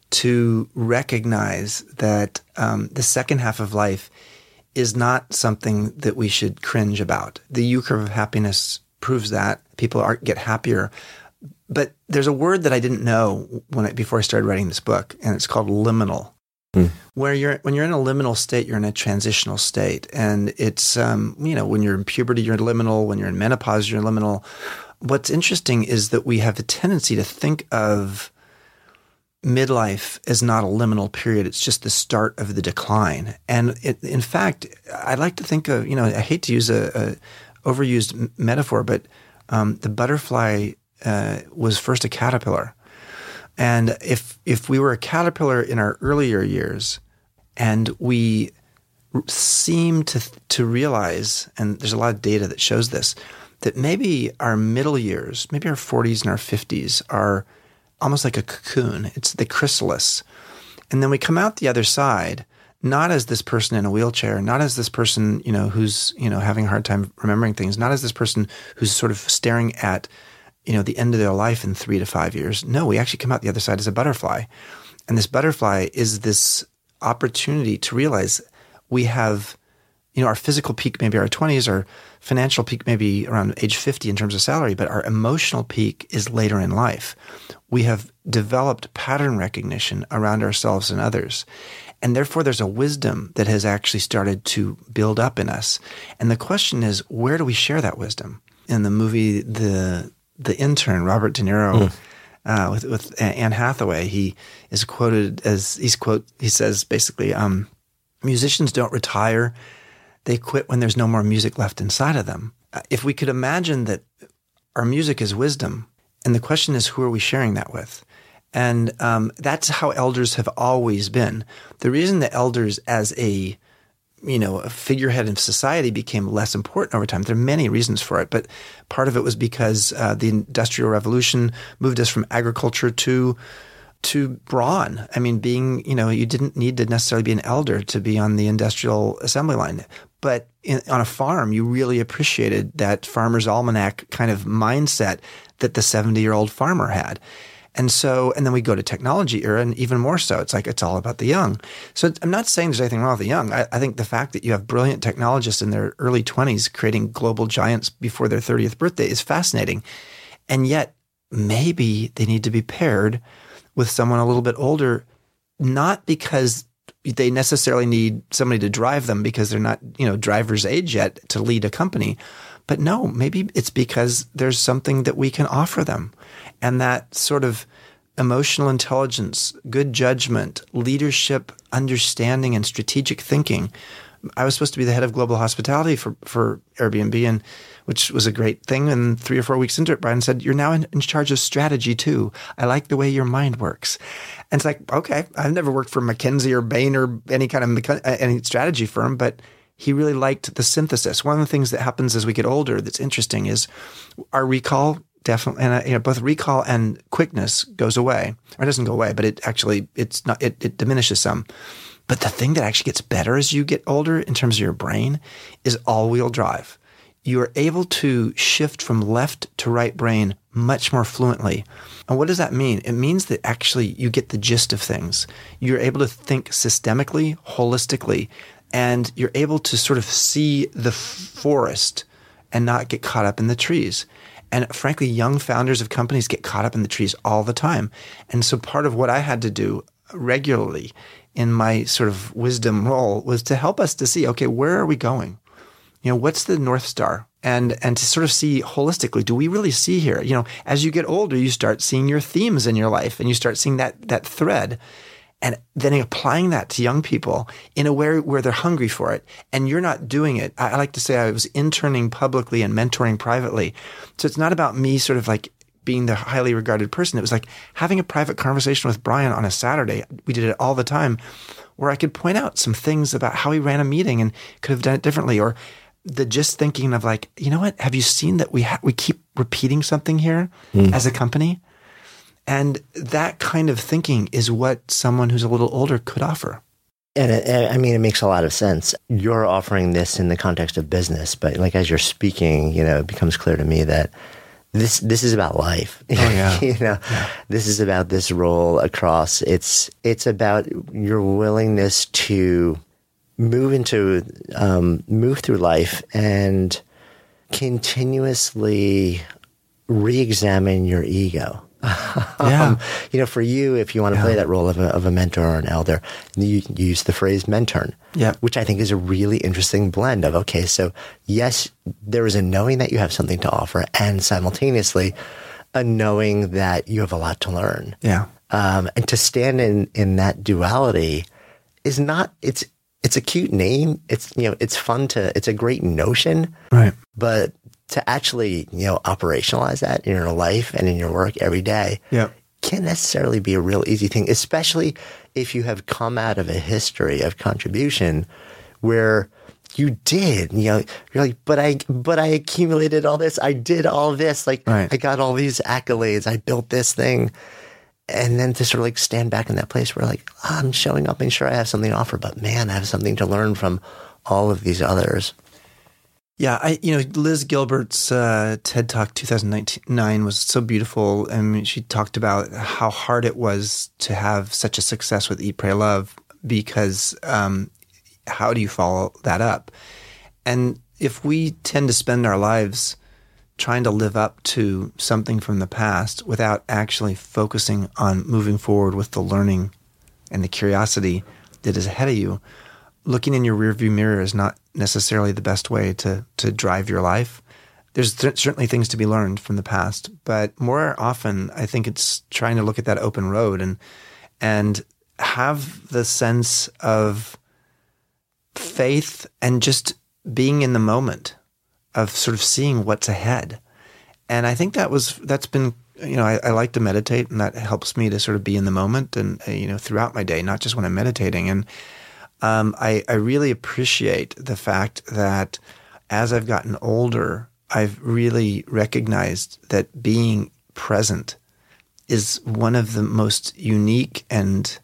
S4: to recognize that the second half of life is not something that we should cringe about. The U-curve of happiness proves that. People get happier. But there's a word that I didn't know before I started writing this book, and it's called liminal. Where when you're in a liminal state, you're in a transitional state. And it's, you know, when you're in puberty, you're liminal. When you're in menopause, you're liminal. What's interesting is that we have a tendency to think of midlife is not a liminal period. It's just the start of the decline. And in fact, I like to think of, you know, I hate to use a overused metaphor, but the butterfly was first a caterpillar. And if we were a caterpillar in our earlier years and we seem to realize, and there's a lot of data that shows this, that maybe our middle years, maybe our 40s and our 50s are almost like a cocoon. It's the chrysalis. And then we come out the other side, not as this person in a wheelchair, not as this person, you know, who's, you know, having a hard time remembering things, not as this person who's sort of staring at, you know, the end of their life in 3 to 5 years. No, we actually come out the other side as a butterfly. And this butterfly is this opportunity to realize we have, you know, our physical peak maybe our 20s, our financial peak maybe around age 50 in terms of salary, but our emotional peak is later in life. We have developed pattern recognition around ourselves and others. And therefore, there's a wisdom that has actually started to build up in us. And the question is, where do we share that wisdom? In the movie, The Intern, Robert De Niro, with Anne Hathaway, he is quoted as, he says basically, musicians don't retire. They quit when there's no more music left inside of them. If we could imagine that our music is wisdom, and the question is, who are we sharing that with? And that's how elders have always been. The reason that elders as a figurehead of society became less important over time. There are many reasons for it, but part of it was because the Industrial Revolution moved us from agriculture to brawn. I mean, you didn't need to necessarily be an elder to be on the industrial assembly line. But on a farm, you really appreciated that farmer's almanac kind of mindset that the 70-year-old farmer had. And then we go to technology era, and even more so, it's all about the young. So I'm not saying there's anything wrong with the young. I think the fact that you have brilliant technologists in their early 20s creating global giants before their 30th birthday is fascinating. And yet maybe they need to be paired with someone a little bit older, not because they necessarily need somebody to drive them because they're not, driver's age yet to lead a company. But no, maybe it's because there's something that we can offer them. And that sort of emotional intelligence, good judgment, leadership, understanding, and strategic thinking. I was supposed to be the head of global hospitality for Airbnb, and which was a great thing. And 3 or 4 weeks into it, Brian said, "You're now in charge of strategy too. I like the way your mind works." And it's like, okay, I've never worked for McKinsey or Bain or any kind of any strategy firm, but he really liked the synthesis. One of the things that happens as we get older that's interesting is our recall definitely, and both recall and quickness goes away, or it doesn't go away, but it diminishes some. But the thing that actually gets better as you get older in terms of your brain is all-wheel drive. You are able to shift from left to right brain much more fluently. And what does that mean? It means that actually you get the gist of things. You're able to think systemically, holistically, and you're able to sort of see the forest and not get caught up in the trees. And frankly, young founders of companies get caught up in the trees all the time. And so part of what I had to do regularly in my sort of wisdom role was to help us to see, okay, where are we going? What's the North Star? And to sort of see holistically, do we really see here? As you get older, you start seeing your themes in your life and you start seeing that thread. And then applying that to young people in a way where they're hungry for it. And you're not doing it. I like to say I was interning publicly and mentoring privately. So it's not about me sort of like being the highly regarded person. It was like having a private conversation with Brian on a Saturday. We did it all the time, where I could point out some things about how he ran a meeting and could have done it differently. Or the just thinking of like, you know what? Have you seen that we keep repeating something here as a company? And that kind of thinking is what someone who's a little older could offer.
S1: And it makes a lot of sense. You're offering this in the context of business, but like as you're speaking, it becomes clear to me that this is about life.
S4: Oh yeah.
S1: This is about this role across. It's about your willingness to move through life and continuously re-examine your ego.
S4: Yeah.
S1: For you, if you want to play that role of a mentor or an elder, you use the phrase mentor, which I think is a really interesting blend of, okay, so yes, there is a knowing that you have something to offer and simultaneously a knowing that you have a lot to learn.
S4: Yeah.
S1: And to stand in that duality is not, it's a cute name. It's fun it's a great notion.
S4: Right.
S1: But to actually, operationalize that in your life and in your work every day can't necessarily be a real easy thing, especially if you have come out of a history of contribution where you did, you're like, but I accumulated all this. I did all this. Like I got all these accolades. I built this thing. And then to sort of like stand back in that place where like, I'm showing up and sure I have something to offer, but man, I have something to learn from all of these others.
S4: Yeah, Liz Gilbert's TED Talk 2009 was so beautiful. I mean, she talked about how hard it was to have such a success with Eat, Pray, Love because how do you follow that up? And if we tend to spend our lives trying to live up to something from the past without actually focusing on moving forward with the learning and the curiosity that is ahead of you, looking in your rearview mirror is not necessarily the best way to drive your life. There's certainly things to be learned from the past, but more often I think it's trying to look at that open road and have the sense of faith and just being in the moment of sort of seeing what's ahead. And I think that's been, I like to meditate, and that helps me to sort of be in the moment and, throughout my day, not just when I'm meditating. And I really appreciate the fact that as I've gotten older, I've really recognized that being present is one of the most unique and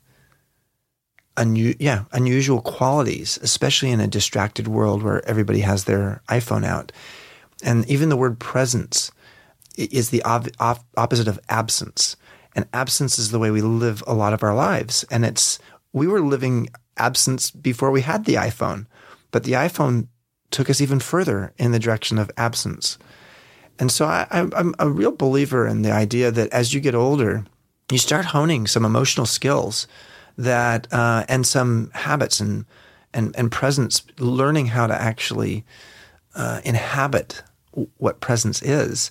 S4: unusual qualities, especially in a distracted world where everybody has their iPhone out. And even the word presence is the opposite of absence. And absence is the way we live a lot of our lives. And we were living absence before we had the iPhone, but the iPhone took us even further in the direction of absence. And so I'm a real believer in the idea that as you get older, you start honing some emotional skills that and some habits and presence, learning how to actually inhabit what presence is.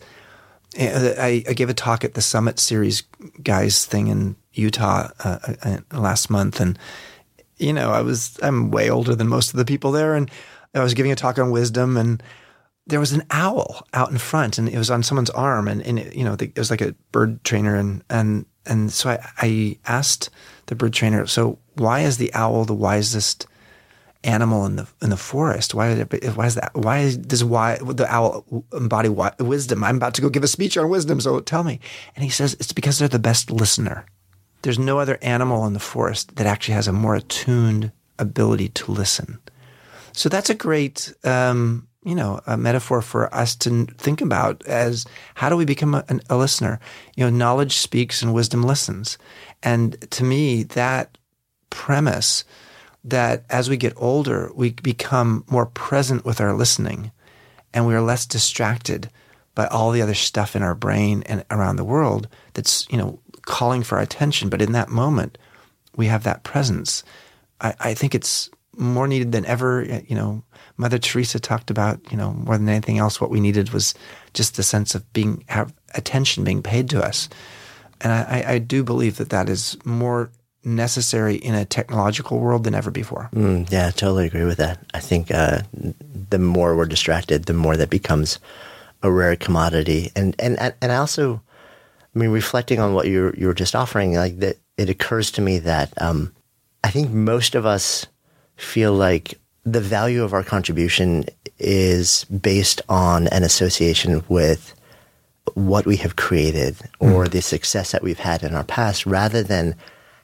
S4: I gave a talk at the Summit Series guys thing in Utah last month, and I'm way older than most of the people there, and I was giving a talk on wisdom, and there was an owl out in front, and it was on someone's arm, and it was like a bird trainer, and so I asked the bird trainer, so why is the owl the wisest animal in the forest? Why is that? Why does the owl embody wisdom? I'm about to go give a speech on wisdom, so tell me. And he says it's because they're the best listener. There's no other animal in the forest that actually has a more attuned ability to listen. So that's a great, a metaphor for us to think about as how do we become a listener? Knowledge speaks and wisdom listens. And to me, that premise that as we get older, we become more present with our listening and we are less distracted by all the other stuff in our brain and around the world that's, calling for our attention. But in that moment, we have that presence. I think it's more needed than ever. Mother Teresa talked about, more than anything else, what we needed was just the sense of have attention being paid to us. And I do believe that is more necessary in a technological world than ever before.
S1: Yeah, I totally agree with that. I think the more we're distracted, the more that becomes a rare commodity. And I also, reflecting on what you were just offering, like that, it occurs to me that I think most of us feel like the value of our contribution is based on an association with what we have created or the success that we've had in our past, rather than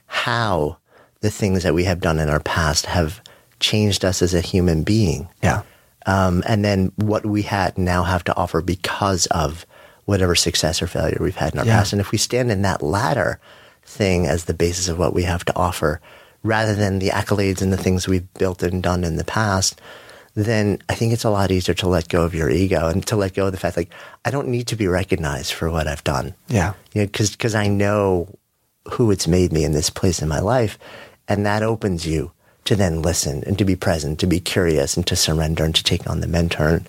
S1: how the things that we have done in our past have changed us as a human being.
S4: Yeah.
S1: And then what we now have to offer because of whatever success or failure we've had in our past. And if we stand in that latter thing as the basis of what we have to offer, rather than the accolades and the things we've built and done in the past, then I think it's a lot easier to let go of your ego and to let go of the fact, like, I don't need to be recognized for what I've done.
S4: Yeah.
S1: Because I know who it's made me in this place in my life. And that opens you to then listen and to be present, to be curious and to surrender and to take on the mentor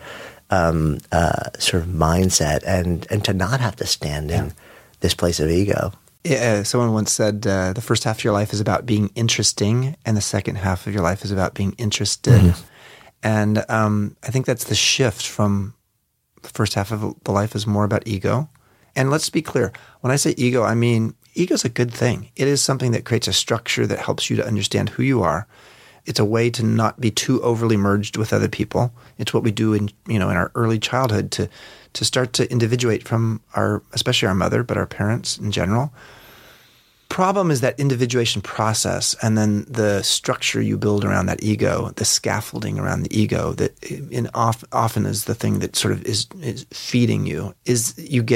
S1: sort of mindset and to not have to stand in this place of ego.
S4: Yeah, someone once said the first half of your life is about being interesting and the second half of your life is about being interested. Mm-hmm. And I think that's the shift from the first half of the life is more about ego. And let's be clear, when I say ego, I mean ego is a good thing. It is something that creates a structure that helps you to understand who you are. It's a way to not be too overly merged with other people. It's what we do in our early childhood to start to individuate from especially our mother, but our parents in general. Problem is that individuation process and then the structure you build around that ego, the scaffolding around the ego that often is the thing that sort of is feeding you, is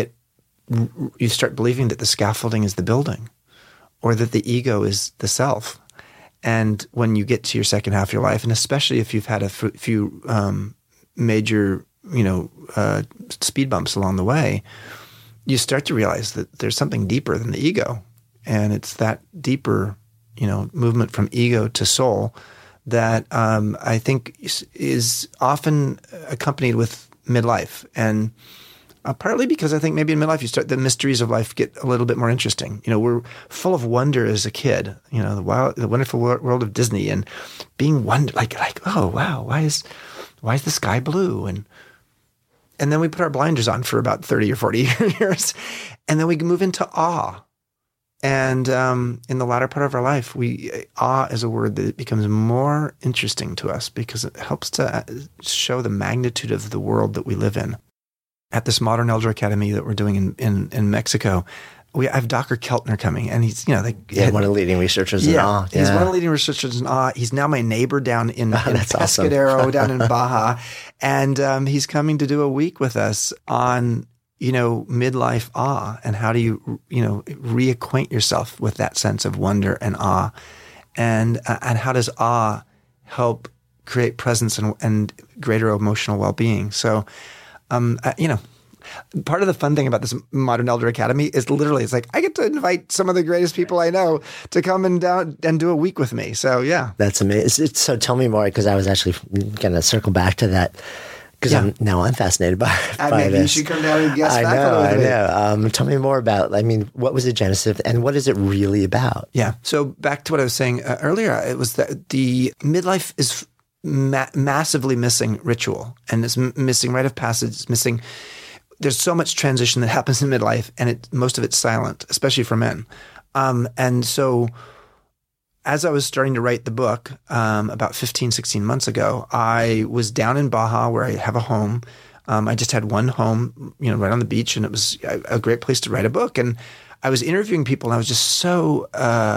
S4: you start believing that the scaffolding is the building or that the ego is the self. And when you get to your second half of your life, and especially if you've had a few major, speed bumps along the way, you start to realize that there's something deeper than the ego. And it's that deeper, movement from ego to soul that I think is often accompanied with midlife. And partly because I think maybe in midlife the mysteries of life get a little bit more interesting. We're full of wonder as a kid. The wonderful world of Disney and being like oh wow, why is the sky blue? And then we put our blinders on for about 30 or 40 years, and then we move into awe. And in the latter part of our life, awe is a word that becomes more interesting to us because it helps to show the magnitude of the world that we live in. At this Modern Elder Academy that we're doing in Mexico, I have Dr. Keltner coming, and he's one of
S1: the leading researchers in awe.
S4: He's one of the leading researchers in awe. He's now my neighbor down in Pescadero, awesome. Down in Baja, and he's coming to do a week with us on midlife awe and how do you reacquaint yourself with that sense of wonder and awe, and how does awe help create presence and greater emotional well-being. So. part of the fun thing about this Modern Elder Academy is literally, it's like I get to invite some of the greatest people I know to come and do a week with me. So yeah,
S1: that's amazing. So tell me more, because I was actually going to circle back to that. Because I'm fascinated by
S4: maybe
S1: this.
S4: You should come down and guest faculty with me.
S1: I know. Tell me more about, what was the genesis and what is it really about?
S4: Yeah. So back to what I was saying earlier, it was that the midlife is massively missing ritual, and it's missing rite of passage. It's missing. There's so much transition that happens in midlife, and most of it's silent, especially for men. And so, as I was starting to write the book about 15, 16 months ago, I was down in Baja where I have a home. I just had one home, right on the beach, and it was a great place to write a book. And I was interviewing people, and I was just so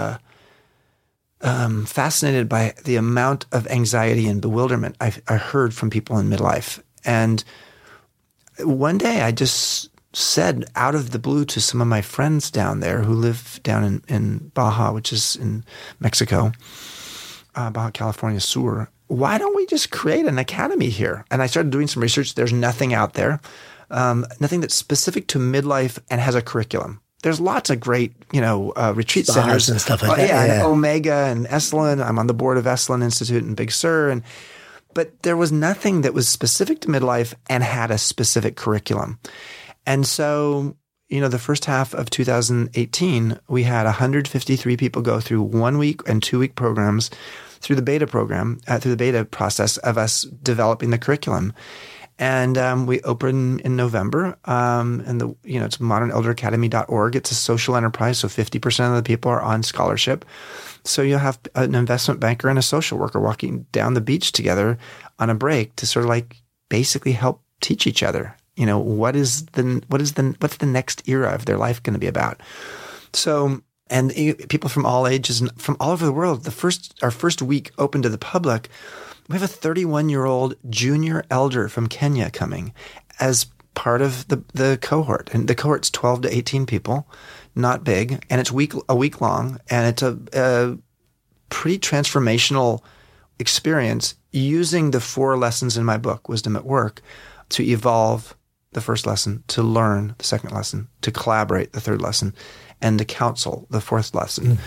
S4: fascinated by the amount of anxiety and bewilderment I heard from people in midlife. And one day I just said out of the blue to some of my friends down there who live down in Baja, which is in Mexico, Baja California Sur, why don't we just create an academy here? And I started doing some research. There's nothing out there, nothing that's specific to midlife and has a curriculum. There's lots of great, retreat centers
S1: and stuff like that.
S4: And Omega and Esalen. I'm on the board of Esalen Institute in Big Sur, but there was nothing that was specific to midlife and had a specific curriculum. And so, the first half of 2018, we had 153 people go through 1 week and 2 week programs through the beta program, through the beta process of us developing the curriculum. And we open in November, and it's modernelderacademy.org. It's a social enterprise, so 50% of the people are on scholarship. So you'll have an investment banker and a social worker walking down the beach together on a break to sort of basically help teach each other. What's the next era of their life going to be about? So, and people from all ages and from all over the world. Our first week open to the public. We have a 31-year-old junior elder from Kenya coming as part of the cohort. And the cohort's 12 to 18 people, not big. And it's a week long. And it's a pretty transformational experience using the 4 lessons in my book, Wisdom at Work, to evolve the first lesson, to learn the second lesson, to collaborate the third lesson, and to counsel the fourth lesson.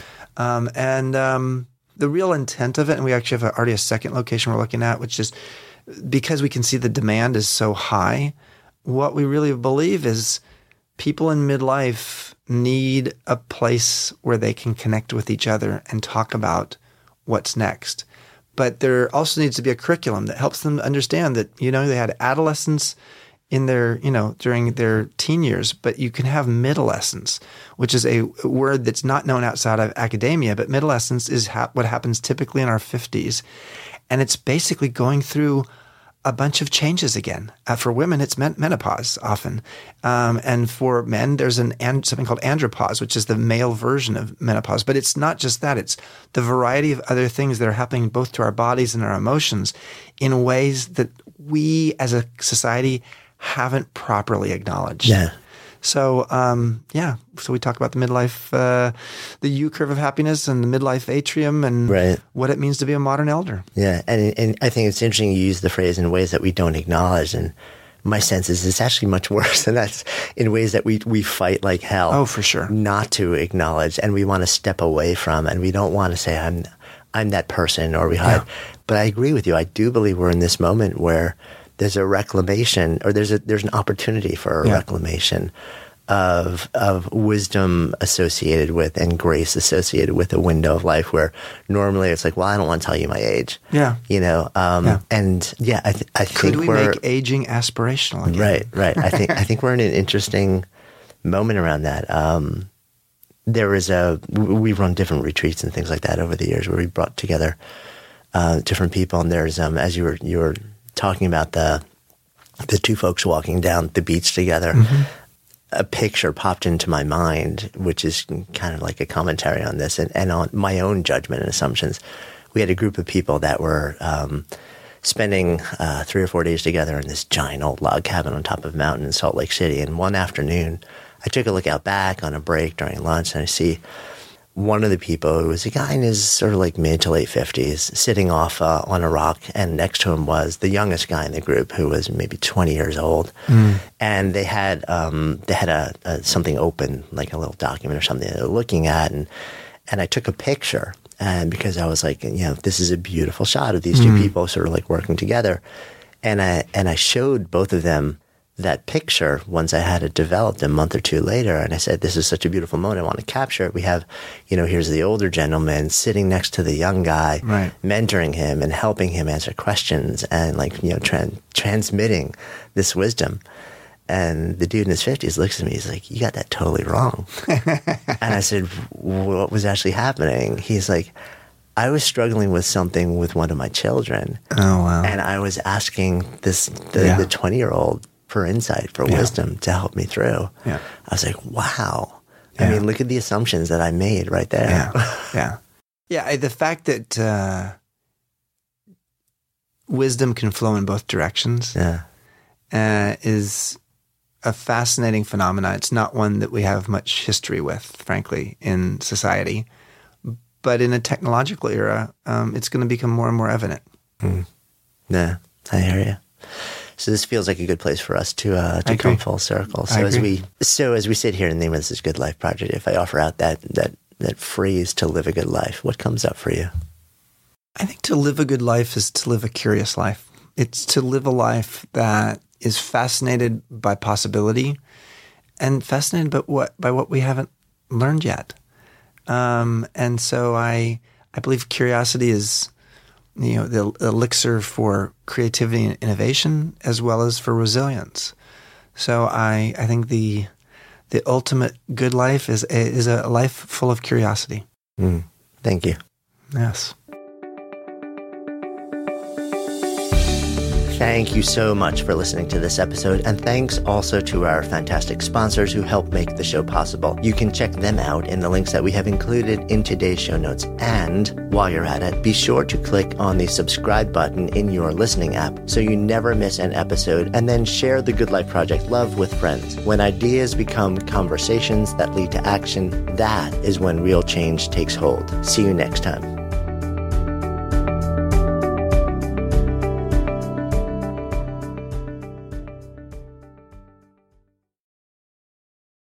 S4: The real intent of it, and we actually have already a second location we're looking at, which is because we can see the demand is so high, what we really believe is people in midlife need a place where they can connect with each other and talk about what's next. But there also needs to be a curriculum that helps them understand that, they had adolescence in their, during their teen years, but you can have midolescence, which is a word that's not known outside of academia, but midolescence is what happens typically in our 50s. And it's basically going through a bunch of changes again. For women, it's menopause often. And for men, there's something called andropause, which is the male version of menopause. But it's not just that. It's the variety of other things that are happening both to our bodies and our emotions in ways that we as a society haven't properly acknowledged.
S1: Yeah.
S4: So, so we talk about the midlife, the U curve of happiness and the midlife atrium and what it means to be a modern elder.
S1: Yeah. And I think it's interesting you use the phrase in ways that we don't acknowledge. And my sense is it's actually much worse than that, in ways that we fight like hell.
S4: Oh, for sure.
S1: Not to acknowledge, and we want to step away from, and we don't want to say, I'm that person, or we hide. Yeah. But I agree with you. I do believe we're in this moment where there's a reclamation, or there's an opportunity for a reclamation of wisdom associated with and grace associated with a window of life where normally it's like, well, I don't want to tell you my age.
S4: Yeah.
S1: And I think
S4: could we make aging aspirational again?
S1: Right. I think we're in an interesting moment around that. We've run different retreats and things like that over the years where we brought together different people, and there's as you were talking about the 2 folks walking down the beach together, a picture popped into my mind, which is kind of like a commentary on this and on my own judgment and assumptions. We had a group of people that were spending 3 or 4 days together in this giant old log cabin on top of a mountain in Salt Lake City. And one afternoon, I took a look out back on a break during lunch, and I see one of the people, who was a guy in his sort of like mid to late 50s, sitting off on a rock, and next to him was the youngest guy in the group, who was maybe 20 years old. And they had a something open, like a little document or something they were looking at, and I took a picture, and because I was like, this is a beautiful shot of these two people sort of like working together, and I showed both of them that picture once I had it developed a month or two later. And I said, this is such a beautiful moment. I want to capture it. We have, here's the older gentleman sitting next to the young guy,
S4: right,
S1: mentoring him and helping him answer questions and transmitting this wisdom. And the dude in his 50s looks at me. He's like, you got that totally wrong. And I said, what was actually happening? He's like, I was struggling with something with one of my children.
S4: Oh, wow.
S1: And I was asking the 20-year-old for insight, for wisdom to help me through. Yeah. I was like, wow. Yeah. I mean, look at the assumptions that I made right there.
S4: Yeah. The fact that wisdom can flow in both directions is a fascinating phenomenon. It's not one that we have much history with, frankly, in society. But in a technological era, it's going to become more and more evident.
S1: Yeah, I hear you. So this feels like a good place for us to come full circle. So as we sit here in the name of This Is Good Life Project, if I offer out that phrase, to live a good life, what comes up for you?
S4: I think to live a good life is to live a curious life. It's to live a life that is fascinated by possibility and fascinated by what we haven't learned yet. And so I believe curiosity is, the elixir for creativity and innovation, as well as for resilience. So I think the ultimate good life is a life full of curiosity.
S1: Thank you.
S4: Yes.
S1: Thank you so much for listening to this episode, and thanks also to our fantastic sponsors who help make the show possible. You can check them out in the links that we have included in today's show notes. And while you're at it, be sure to click on the subscribe button in your listening app so you never miss an episode, and then share the Good Life Project love with friends. When ideas become conversations that lead to action, that is when real change takes hold. See you next time.